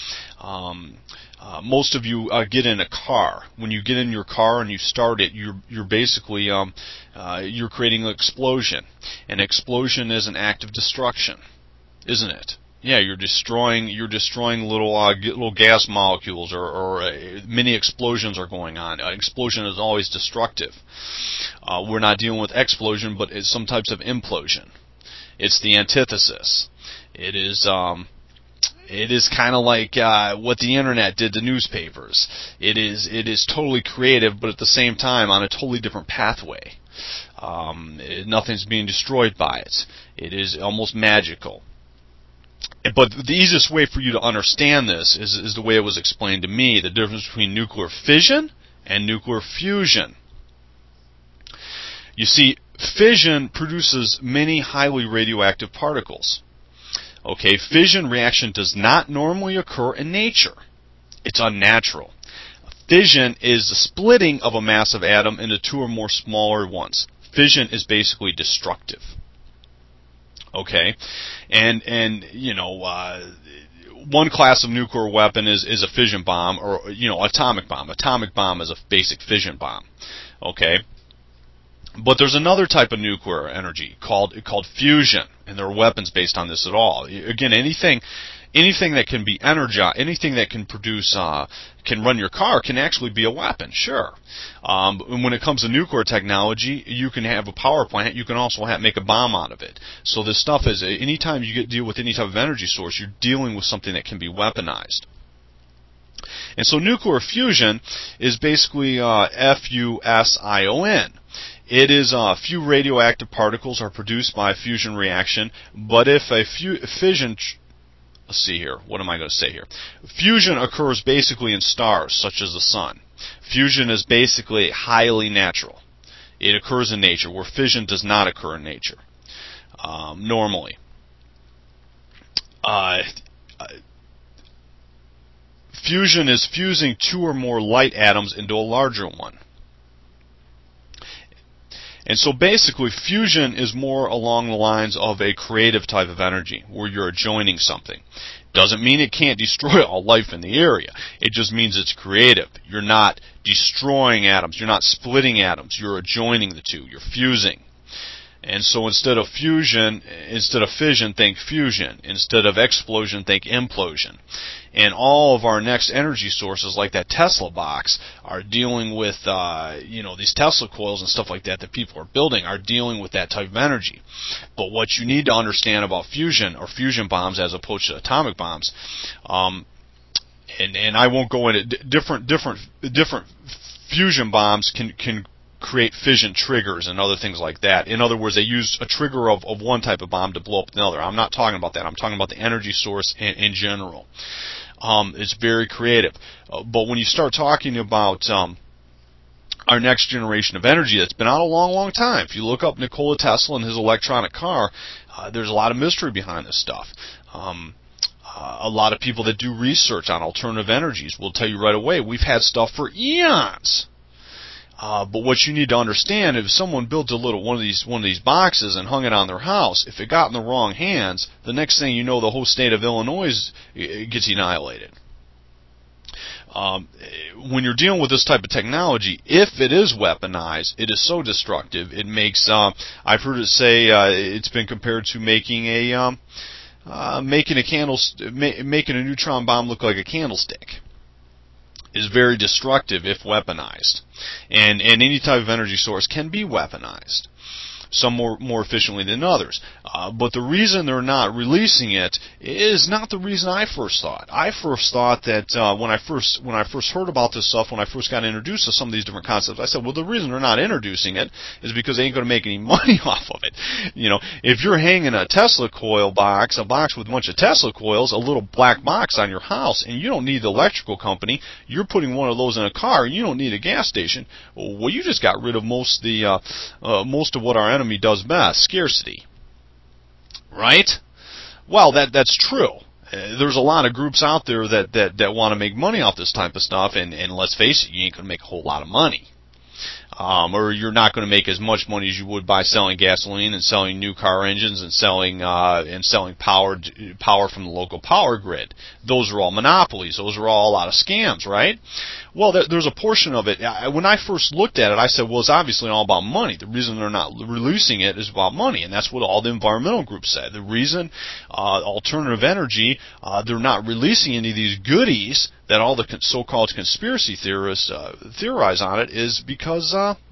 Most of you get in a car. When you get in your car and you start it, you're basically you're creating an explosion. An explosion is an act of destruction, isn't it? Yeah, you're destroying little gas molecules, or many explosions are going on. An explosion is always destructive. We're not dealing with explosion, but it's some types of implosion. It's the antithesis. It is kind of like what the internet did to newspapers. It is totally creative, but at the same time on a totally different pathway. Nothing's being destroyed by it. It is almost magical. But the easiest way for you to understand this is the way it was explained to me, the difference between nuclear fission and nuclear fusion. You see, fission produces many highly radioactive particles. Okay, fission reaction does not normally occur in nature. It's unnatural. Fission is the splitting of a massive atom into two or more smaller ones. Fission is basically destructive. Okay, and one class of nuclear weapon is a fission bomb, or atomic bomb. Atomic bomb is a basic fission bomb. Okay. But there's another type of nuclear energy called fusion, and there are weapons based on this at all. Again, anything that can be energized, anything that can produce, can run your car, can actually be a weapon. Sure. And when it comes to nuclear technology, you can have a power plant. You can also make a bomb out of it. So this stuff is, anytime you deal with any type of energy source, you're dealing with something that can be weaponized. And so nuclear fusion is basically fusion. It is few radioactive particles are produced by a fusion reaction, but if a fission, let's see here, what am I going to say here? Fusion occurs basically in stars, such as the sun. Fusion is basically highly natural. It occurs in nature, where fission does not occur in nature, normally. Fusion is fusing two or more light atoms into a larger one. And so basically, fusion is more along the lines of a creative type of energy, where you're adjoining something. Doesn't mean it can't destroy all life in the area. It just means it's creative. You're not destroying atoms. You're not splitting atoms. You're adjoining the two. You're fusing. And so instead of fission, think fusion. Instead of explosion, think implosion. And all of our next energy sources, like that Tesla box, are dealing with, these Tesla coils and stuff like that people are building, are dealing with that type of energy. But what you need to understand about fusion, or fusion bombs as opposed to atomic bombs, and I won't go into different fusion bombs can create fission triggers and other things like that. In other words, they use a trigger of one type of bomb to blow up another. I'm not talking about that. I'm talking about the energy source in general. It's very creative. But when you start talking about our next generation of energy that's been out a long, long time, if you look up Nikola Tesla and his electronic car, there's a lot of mystery behind this stuff. A lot of people that do research on alternative energies will tell you right away, we've had stuff for eons. But what you need to understand, if someone built a little one of these boxes and hung it on their house, if it got in the wrong hands, the next thing you know, the whole state of Illinois gets annihilated. When you're dealing with this type of technology, if it is weaponized, it is so destructive. It makes I've heard it say it's been compared to making a neutron bomb look like a candlestick. Is very destructive if weaponized, and any type of energy source can be weaponized. Some more efficiently than others. But the reason they're not releasing it is not the reason I first thought. I first thought that when I first heard about this stuff, when I first got introduced to some of these different concepts, I said, well, the reason they're not introducing it is because they ain't going to make any money off of it. You know, if you're hanging a Tesla coil box, a box with a bunch of Tesla coils, a little black box on your house, and you don't need the electrical company, you're putting one of those in a car, and you don't need a gas station, well, you just got rid of most of what our enemy does best, scarcity. Right? Well, that's true. There's a lot of groups out there that want to make money off this type of stuff, and let's face it, you ain't going to make a whole lot of money. Or you're not going to make as much money as you would by selling gasoline and selling new car engines and selling power from the local power grid. Those are all monopolies. Those are all a lot of scams, right? Well, there's a portion of it. When I first looked at it, I said, well, it's obviously all about money. The reason they're not releasing it is about money, and that's what all the environmental groups said. The reason alternative energy, they're not releasing any of these goodies that all the so-called conspiracy theorists theorize on it is because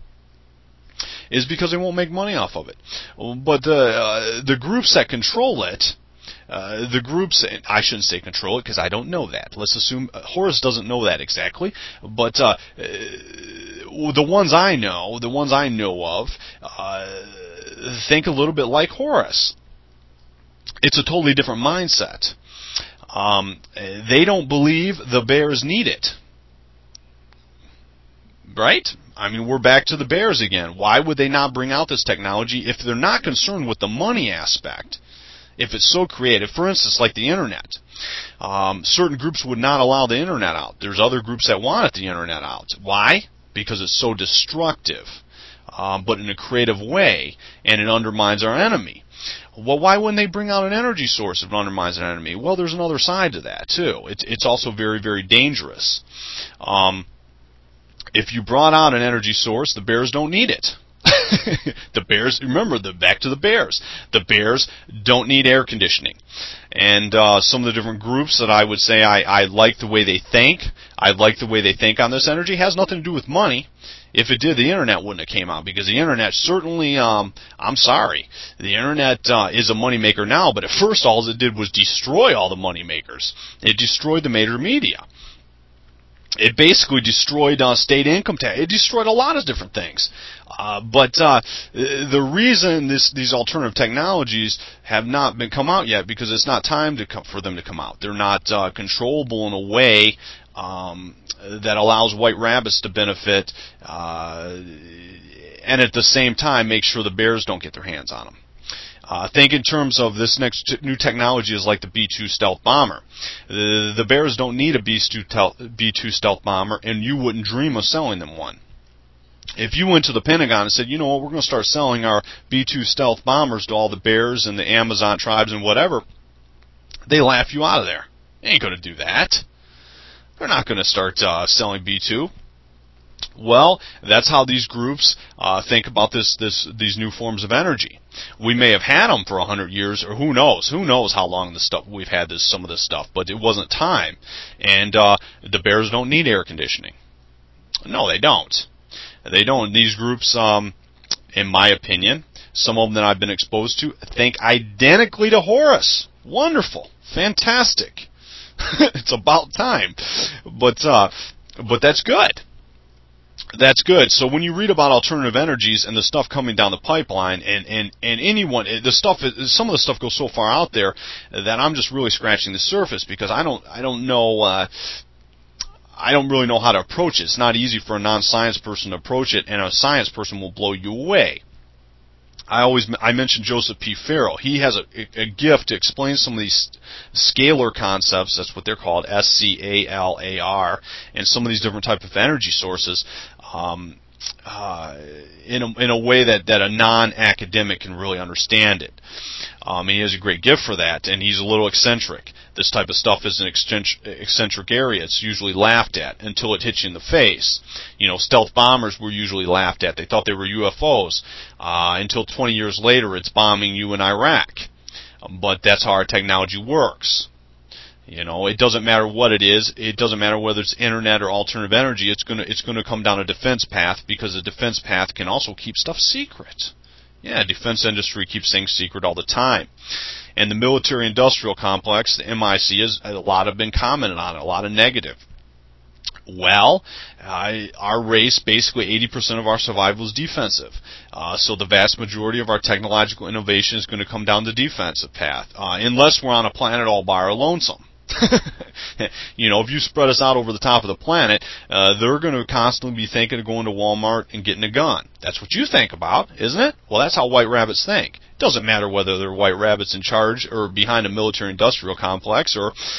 they won't make money off of it. But the groups that control it, the groups, I shouldn't say control it because I don't know that. Let's assume Horace doesn't know that exactly. But the ones I know of, think a little bit like Horace. It's a totally different mindset. They don't believe the bears need it. Right? I mean, we're back to the bears again. Why would they not bring out this technology if they're not concerned with the money aspect? If it's so creative, for instance, like the internet. Certain groups would not allow the internet out. There's other groups that wanted the internet out. Why? Because it's so destructive, but in a creative way, and it undermines our enemy. Well, why wouldn't they bring out an energy source if it undermines an enemy? Well, there's another side to that, too. It's also very, very dangerous. If you brought out an energy source, the bears don't need it. The bears, remember, back to the bears. The bears don't need air conditioning. And some of the different groups that I would say I like the way they think, I like the way they think on this energy, has nothing to do with money. If it did, the internet wouldn't have came out, because the internet certainly, I'm sorry, the internet is a moneymaker now, but at first all it did was destroy all the moneymakers. It destroyed the major media. It basically destroyed state income tax. It destroyed a lot of different things. But the reason these alternative technologies have not been come out yet, because it's not time for them to come out. They're not controllable in a way that allows white rabbits to benefit, and at the same time make sure the bears don't get their hands on them. Think in terms of this next new technology is like the B-2 stealth bomber. The bears don't need a B-2 stealth bomber, and you wouldn't dream of selling them one. If you went to the Pentagon and said, you know what, we're going to start selling our B-2 stealth bombers to all the bears and the Amazon tribes and whatever, they laugh you out of there. They ain't going to do that. They're not going to start selling B-2. Well, that's how these groups think about these new forms of energy. We may have had them for 100 years, or who knows? Who knows how long we've had some of this stuff? But it wasn't time. And the bears don't need air conditioning. No, they don't. They don't. These groups, in my opinion, some of them that I've been exposed to, think identically to Horus. Wonderful, fantastic. It's about time. But that's good. That's good. So when you read about alternative energies and the stuff coming down the pipeline, and anyone, some of the stuff goes so far out there that I'm just really scratching the surface, because I don't know. I don't really know how to approach it. It's not easy for a non-science person to approach it, and a science person will blow you away. I mentioned Joseph P. Farrell. He has a gift to explain some of these scalar concepts. That's what they're called, SCALAR, and some of these different type of energy sources in a way that a non-academic can really understand it. And he has a great gift for that, and he's a little eccentric. This type of stuff is an eccentric area. It's usually laughed at until it hits you in the face. Stealth bombers were usually laughed at. They thought they were UFOs until 20 years later it's bombing you in Iraq. But that's how our technology works. It doesn't matter what it is. It doesn't matter whether it's internet or alternative energy. It's gonna come down a defense path, because the defense path can also keep stuff secret. Yeah, defense industry keeps things secret all the time. And the military-industrial complex, the MIC, a lot have been commented on it, a lot of negative. Well, our race, basically 80% of our survival is defensive. So the vast majority of our technological innovation is going to come down the defensive path, unless we're on a planet all by our lonesome. If you spread us out over the top of the planet, they're going to constantly be thinking of going to Walmart and getting a gun. That's what you think about, isn't it? Well, that's how white rabbits think. It doesn't matter whether they're white rabbits in charge or behind a military-industrial complex,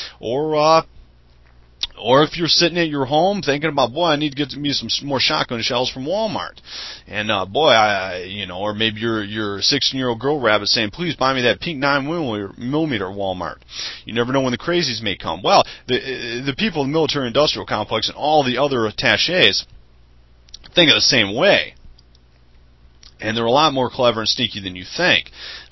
or if you're sitting at your home thinking about, boy, I need to get me some more shotgun shells from Walmart. And, or maybe you're a 16-year-old girl rabbit saying, please buy me that pink 9mm at Walmart. You never know when the crazies may come. Well, the people in the military-industrial complex and all the other attachés think of the same way. And they're a lot more clever and sneaky than you think.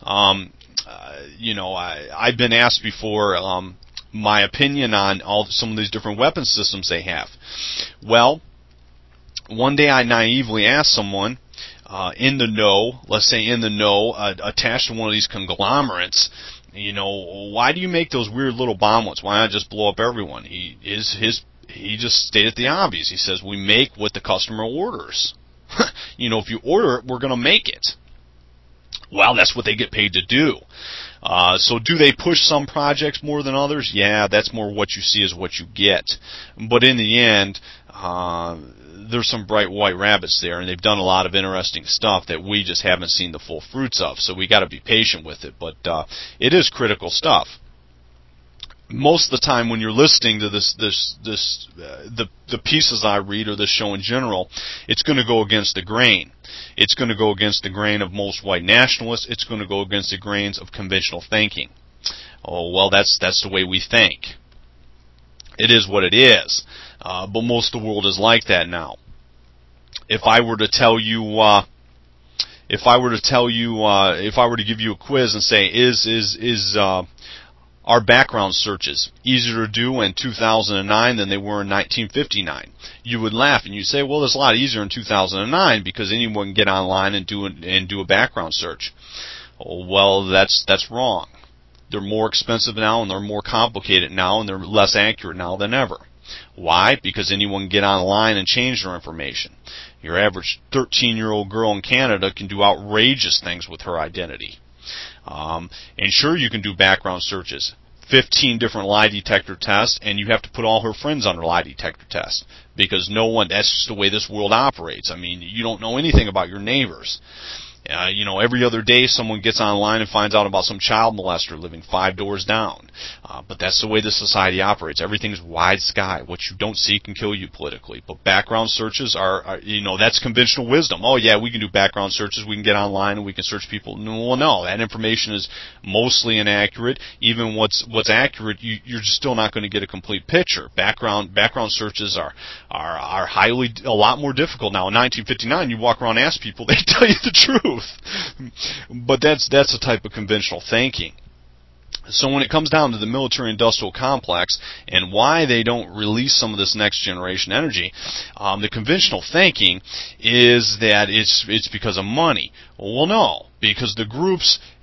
I've been asked before, my opinion on some of these different weapon systems they have. Well, one day I naively asked someone in the know, attached to one of these conglomerates, why do you make those weird little bomblets? Why not just blow up everyone? He just stated the obvious. He says, we make what the customer orders. If you order it, we're going to make it. Well, that's what they get paid to do. So do they push some projects more than others? Yeah, that's more what you see is what you get. But in the end, there's some bright white rabbits there, and they've done a lot of interesting stuff that we just haven't seen the full fruits of. So we got to be patient with it. But it is critical stuff. Most of the time when you're listening to the pieces I read or this show in general, it's going to go against the grain. It's going to go against the grain of most white nationalists. It's going to go against the grains of conventional thinking. Oh, well, that's the way we think. It is what it is. But most of the world is like that now. If I were to give you a quiz and say, is our background searches easier to do in 2009 than they were in 1959? You would laugh and you'd say, well, it's a lot easier in 2009 because anyone can get online and do a background search. Oh, well, that's wrong. They're more expensive now, and they're more complicated now, and they're less accurate now than ever. Why? Because anyone can get online and change their information. Your average 13-year-old girl in Canada can do outrageous things with her identity. And sure, you can do background searches, 15 different lie detector tests, and you have to put all her friends under lie detector tests, because that's just the way this world operates. I mean, you don't know anything about your neighbors. Every other day someone gets online and finds out about some child molester living 5 doors down. But that's the way the society operates. Everything's wide sky. What you don't see can kill you politically. But background searches are that's conventional wisdom. Oh, yeah, we can do background searches. We can get online and we can search people. Well, no, that information is mostly inaccurate. Even what's accurate, you're still not going to get a complete picture. Background searches are a lot more difficult now. In 1959, you walk around and ask people, they tell you the truth. But that's a type of conventional thinking. So when it comes down to the military-industrial complex and why they don't release some of this next-generation energy, the conventional thinking is that it's because of money. Well, no, because the groups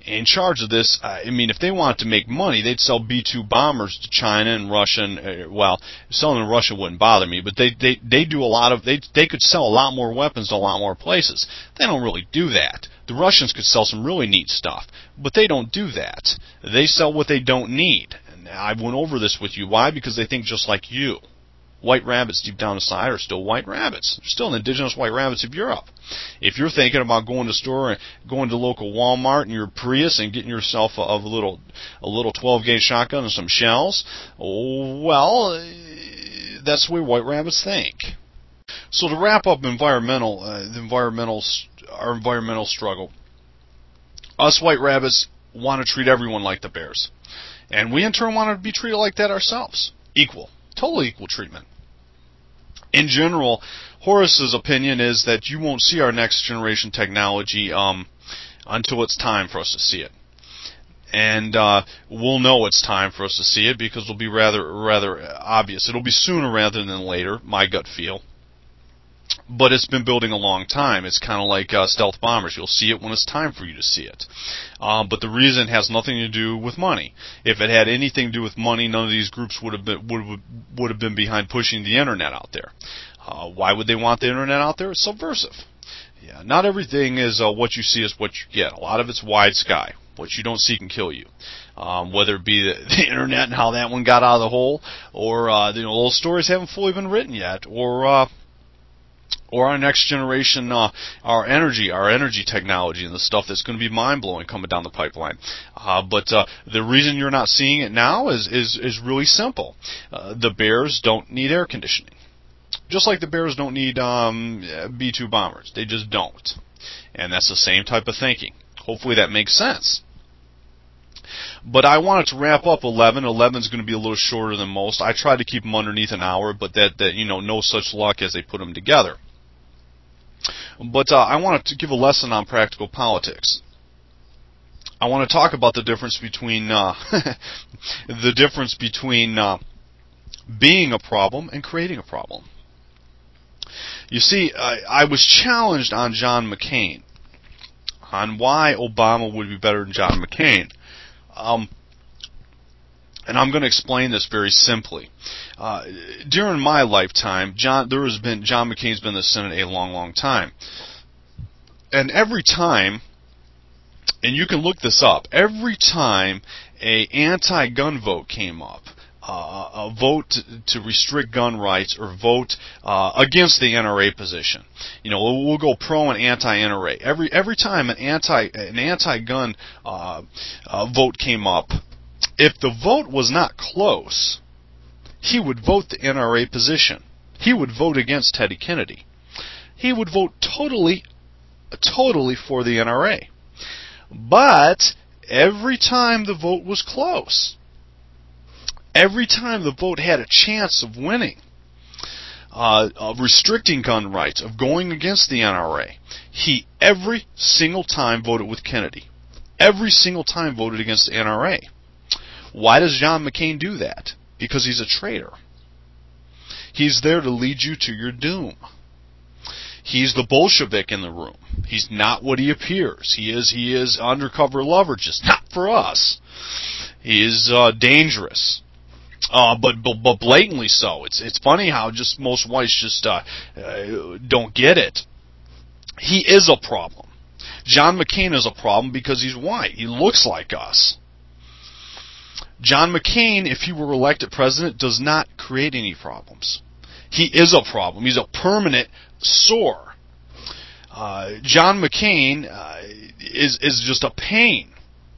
in charge of this. I mean, if they wanted to make money, they'd sell B-2 bombers to China and Russia. Well, selling to Russia wouldn't bother me, but they do a lot of they could sell a lot more weapons to a lot more places. They don't really do that. The Russians could sell some really neat stuff, but they don't do that. They sell what they don't need. And I went over this with you. Why? Because they think just like you. White rabbits deep down inside are still white rabbits. They're still the indigenous white rabbits of Europe. If you're thinking about going to the store and going to the local Walmart in your Prius and getting yourself a little 12-gauge shotgun and some shells, well, that's the way white rabbits think. So to wrap up our environmental struggle, us white rabbits want to treat everyone like the bears, and we in turn want to be treated like that ourselves, equal. Totally equal treatment. In general, Horace's opinion is that you won't see our next generation technology until it's time for us to see it. And we'll know it's time for us to see it because it'll be rather obvious. It'll be sooner rather than later, my gut feel. But it's been building a long time. It's kind of like stealth bombers. You'll see it when it's time for you to see it. But the reason has nothing to do with money. If it had anything to do with money, none of these groups would have been behind pushing the internet out there. Why would they want the internet out there? It's subversive. Yeah, not everything is what you see is what you get. A lot of it's wide sky. What you don't see can kill you. Whether it be the internet and how that one got out of the hole, or those stories haven't fully been written yet, or our next generation, our energy technology and the stuff that's going to be mind-blowing coming down the pipeline. But the reason you're not seeing it now is really simple. The bears don't need air conditioning. Just like the bears don't need B-2 bombers. They just don't. And that's the same type of thinking. Hopefully that makes sense. But I wanted to wrap up 11. 11 is going to be a little shorter than most. I tried to keep them underneath an hour, but no such luck as they put them together. But I wanted to give a lesson on practical politics. I want to talk about the difference between being a problem and creating a problem. You see, I was challenged on John McCain, on why Obama would be better than John McCain. And I'm going to explain this very simply. During my lifetime, John McCain's been in the Senate a long, long time. And every time, and you can look this up, every time a anti-gun vote came up, a vote to restrict gun rights or vote against the NRA position. We'll go pro and anti-NRA. Every time an anti-gun vote came up, if the vote was not close, he would vote the NRA position. He would vote against Teddy Kennedy. He would vote totally for the NRA. But every time the vote was close, every time the vote had a chance of winning, of restricting gun rights, of going against the NRA, he every single time voted with Kennedy. Every single time voted against the NRA. Why does John McCain do that? Because he's a traitor. He's there to lead you to your doom. He's the Bolshevik in the room. He's not what he appears. He is undercover lover, just not for us. He is dangerous. But blatantly so. It's funny how just most whites just don't get it. He is a problem. John McCain is a problem because he's white. He looks like us. John McCain, if he were elected president, does not create any problems. He is a problem. He's a permanent sore. John McCain is just a pain.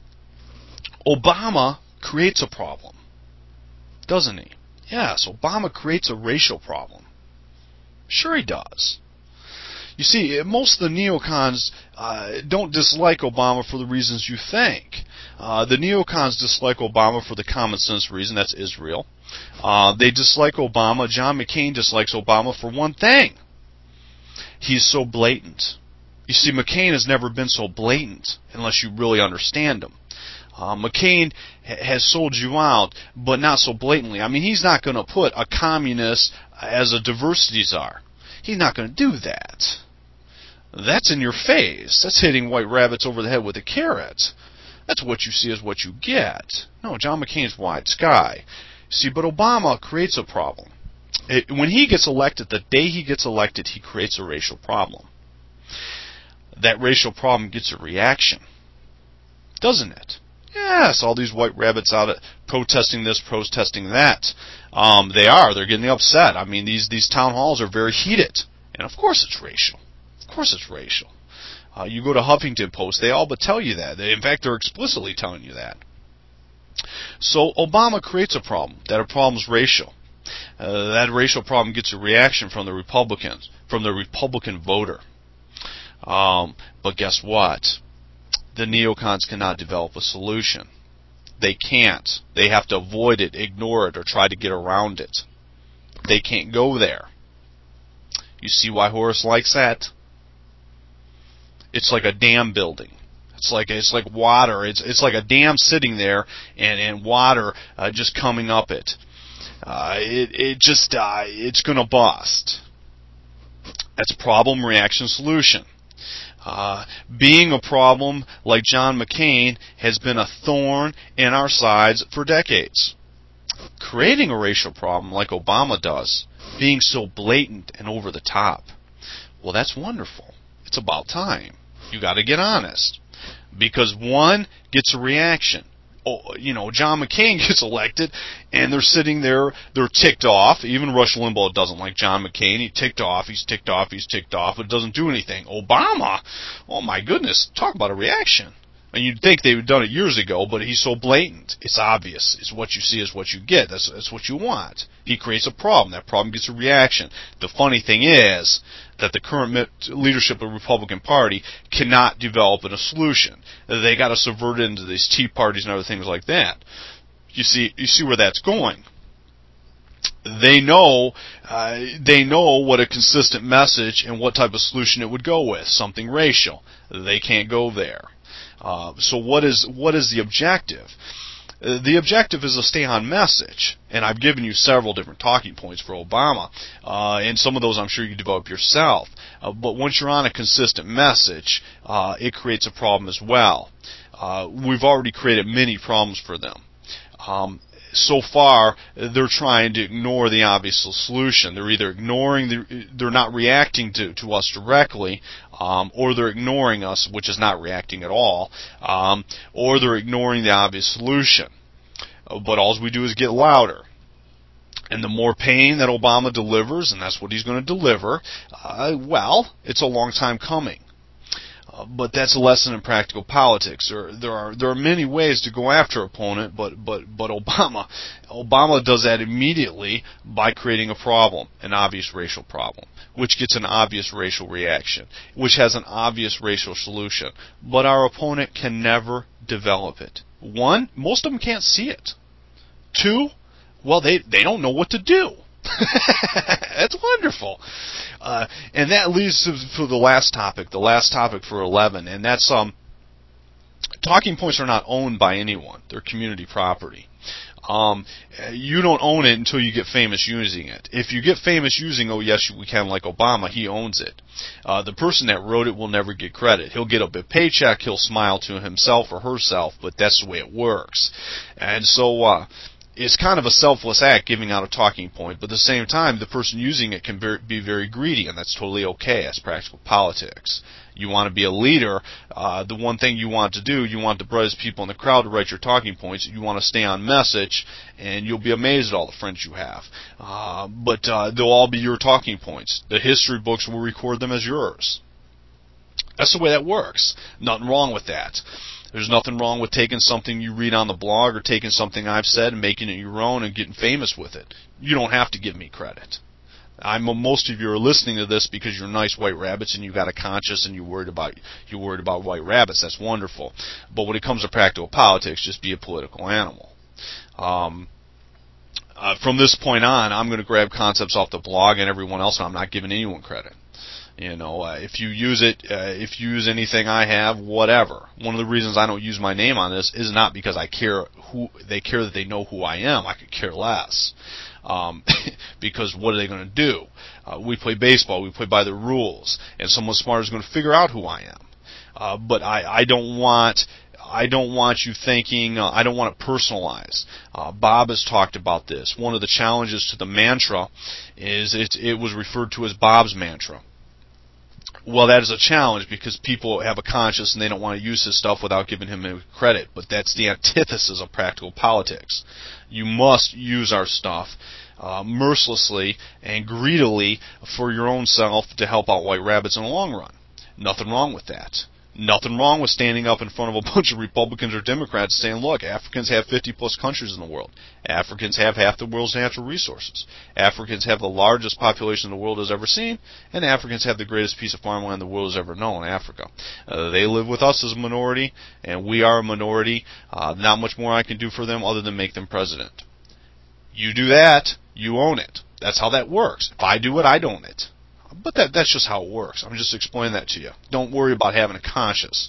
Obama creates a problem, doesn't he? Yes, Obama creates a racial problem. Sure he does. You see, most of the neocons don't dislike Obama for the reasons you think. The neocons dislike Obama for the common sense reason, that's Israel. They dislike Obama. John McCain dislikes Obama for one thing. He's so blatant. You see, McCain has never been so blatant unless you really understand him. McCain has sold you out, but not so blatantly. I mean, he's not going to put a communist as a diversity czar. He's not going to do that. That's in your face. That's hitting white rabbits over the head with a carrot. That's what you see is what you get. No, John McCain's wide sky. See, but Obama creates a problem. When he gets elected, the day he gets elected, he creates a racial problem. That racial problem gets a reaction, doesn't it? Yes, all these white rabbits out protesting this, protesting that. They're getting upset. I mean, these town halls are very heated. And of course it's racial. Of course it's racial. You go to Huffington Post, they all but tell you that. In fact, they're explicitly telling you that. So Obama creates a problem. That problem's racial. That racial problem gets a reaction from the Republicans, from the Republican voter. But guess what? The neocons cannot develop a solution. They can't. They have to avoid it, ignore it, or try to get around it. They can't go there. You see why Horace likes that? It's like a dam building. It's like water. It's like a dam sitting there and water just coming up it. It's going to bust. That's problem, reaction, solution. Being a problem like John McCain has been a thorn in our sides for decades. Creating a racial problem like Obama does, being so blatant and over the top, well, that's wonderful. It's about time. You got to get honest. Because one gets a reaction. John McCain gets elected, and they're sitting there, they're ticked off. Even Rush Limbaugh doesn't like John McCain. He's ticked off, but it doesn't do anything. Obama, oh my goodness, talk about a reaction. And you'd think they would have done it years ago, but he's so blatant. It's obvious. It's what you see is what you get. That's what you want. He creates a problem. That problem gets a reaction. The funny thing is that the current leadership of the Republican Party cannot develop a solution. They got to subvert it into these Tea Parties and other things like that. You see where that's going. They know what a consistent message and what type of solution it would go with. Something racial. They can't go there. So what is the objective? The objective is to stay on message, and I've given you several different talking points for Obama, and some of those I'm sure you develop yourself. But once you're on a consistent message, it creates a problem as well. We've already created many problems for them. So far, they're trying to ignore the obvious solution. They're either they're not reacting to us directly, or they're ignoring us, which is not reacting at all, or they're ignoring the obvious solution. But all we do is get louder. And the more pain that Obama delivers, and that's what he's going to deliver, it's a long time coming. But that's a lesson in practical politics. There are many ways to go after an opponent, but Obama does that immediately by creating a problem, an obvious racial problem, which gets an obvious racial reaction, which has an obvious racial solution. But our opponent can never develop it. One, most of them can't see it. Two, they don't know what to do. That's wonderful. And that leads to the last topic for 11, and that's talking points are not owned by anyone. They're community property. You don't own it until you get famous using it. If you get famous using, oh yes, we can, like Obama, he owns it. The person that wrote it will never get credit. He'll get a big paycheck, he'll smile to himself or herself, but that's the way it works. And so, it's kind of a selfless act giving out a talking point, but at the same time, the person using it can be very greedy, and that's totally okay. That's practical politics. You want to be a leader, the one thing you want to do, you want the brightest people in the crowd to write your talking points, you want to stay on message, and you'll be amazed at all the friends you have. But they'll all be your talking points. The history books will record them as yours. That's the way that works. Nothing wrong with that. There's nothing wrong with taking something you read on the blog or taking something I've said and making it your own and getting famous with it. You don't have to give me credit. Most of you are listening to this because you're nice white rabbits and you got a conscience and you're worried about white rabbits. That's wonderful. But when it comes to practical politics, just be a political animal. From this point on, I'm going to grab concepts off the blog and everyone else, and I'm not giving anyone credit. If you use it, if you use anything I have, whatever. One of the reasons I don't use my name on this is not because I care that they know who I am. I could care less. Because what are they going to do? We play baseball. We play by the rules. And someone smart is going to figure out who I am. But I don't want I don't want you thinking, I don't want it personalized. Bob has talked about this. One of the challenges to the mantra is it was referred to as Bob's mantra. Well, that is a challenge because people have a conscience and they don't want to use his stuff without giving him any credit. But that's the antithesis of practical politics. You must use our stuff mercilessly and greedily for your own self to help out white rabbits in the long run. Nothing wrong with that. Nothing wrong with standing up in front of a bunch of Republicans or Democrats saying, look, Africans have 50-plus countries in the world. Africans have half the world's natural resources. Africans have the largest population the world has ever seen, and Africans have the greatest piece of farmland the world has ever known, Africa. They live with us as a minority, and we are a minority. Not much more I can do for them other than make them president. You do that, you own it. That's how that works. If I do it, I own it. But that's just how it works. I'm just explaining that to you. Don't worry about having a conscience.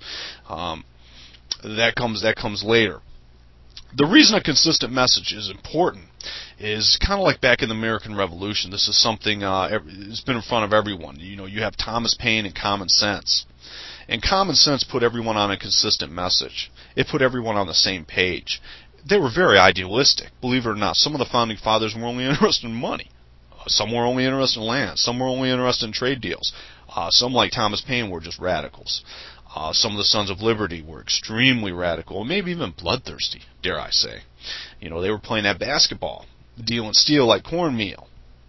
That comes later. The reason a consistent message is important is kind of like back in the American Revolution. This is something it's been in front of everyone. You have Thomas Paine and Common Sense. And Common Sense put everyone on a consistent message. It put everyone on the same page. They were very idealistic. Believe it or not, some of the founding fathers were only interested in money. Some were only interested in land. Some were only interested in trade deals. Some, like Thomas Paine, were just radicals. Some of the Sons of Liberty were extremely radical, maybe even bloodthirsty, dare I say. They were playing that basketball, dealing steel like cornmeal.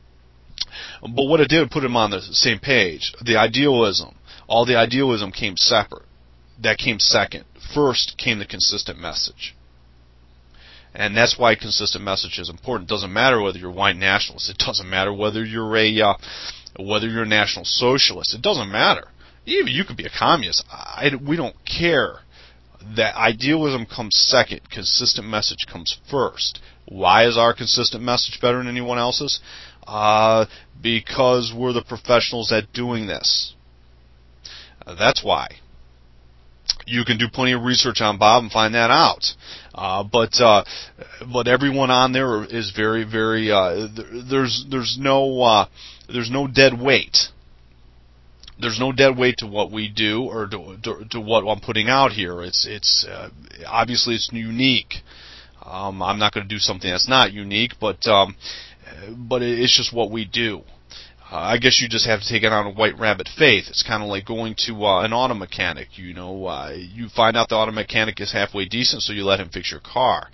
But what it did, put them on the same page. The idealism, all the idealism came separate. That came second. First came the consistent message. And that's why consistent message is important. It doesn't matter whether you're a white nationalist. It doesn't matter whether you're a national socialist. It doesn't matter. Even you could be a communist. We don't care. That idealism comes second. Consistent message comes first. Why is our consistent message better than anyone else's? Because we're the professionals at doing this. That's why. You can do plenty of research on Bob and find that out. But everyone on there is very, very. There's no dead weight. There's no dead weight to what we do or to what I'm putting out here. It's obviously it's unique. I'm not going to do something that's not unique, but it's just what we do. I guess you just have to take it on a white rabbit faith. It's kind of like going to an auto mechanic. You find out the auto mechanic is halfway decent, so you let him fix your car.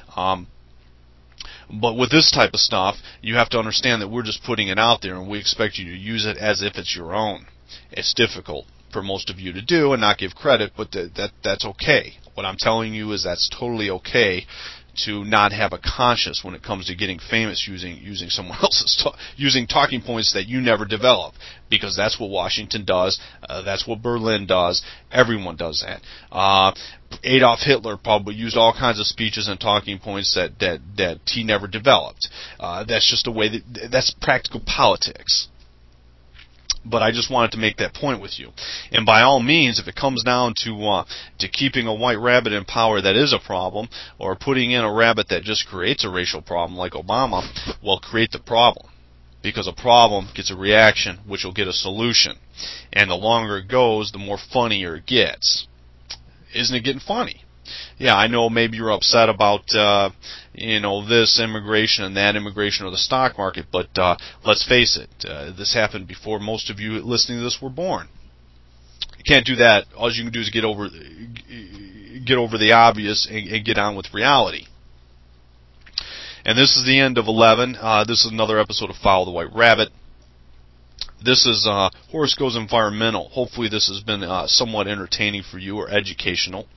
But with this type of stuff, you have to understand that we're just putting it out there, and we expect you to use it as if it's your own. It's difficult for most of you to do and not give credit, but that's okay. What I'm telling you is that's totally okay to not have a conscience when it comes to getting famous using someone else's using talking points that you never develop, because that's what Washington does, that's what Berlin does, everyone does that. Adolf Hitler probably used all kinds of speeches and talking points that he never developed. That's just a way that's practical politics. But I just wanted to make that point with you. And by all means, if it comes down to keeping a white rabbit in power that is a problem, or putting in a rabbit that just creates a racial problem like Obama, well, create the problem. Because a problem gets a reaction, which will get a solution. And the longer it goes, the more funnier it gets. Isn't it getting funny? Yeah, I know maybe you're upset about this immigration and that immigration or the stock market, but let's face it, this happened before most of you listening to this were born. You can't do that. All you can do is get over the obvious and get on with reality. And this is the end of 11. This is another episode of Follow the White Rabbit. This is Horace Goes Environmental. Hopefully this has been somewhat entertaining for you or educational.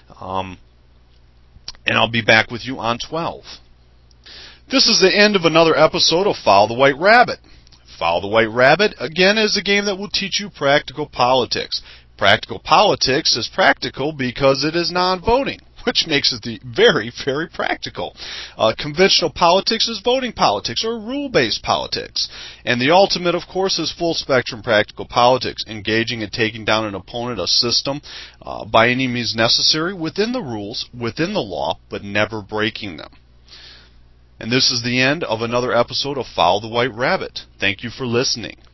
And I'll be back with you on 12. This is the end of another episode of Follow the White Rabbit. Follow the White Rabbit, again, is a game that will teach you practical politics. Practical politics is practical because it is non-voting, which makes it very, very practical. Conventional politics is voting politics or rule-based politics. And the ultimate, of course, is full-spectrum practical politics, engaging and taking down an opponent, a system, by any means necessary, within the rules, within the law, but never breaking them. And this is the end of another episode of Follow the White Rabbit. Thank you for listening.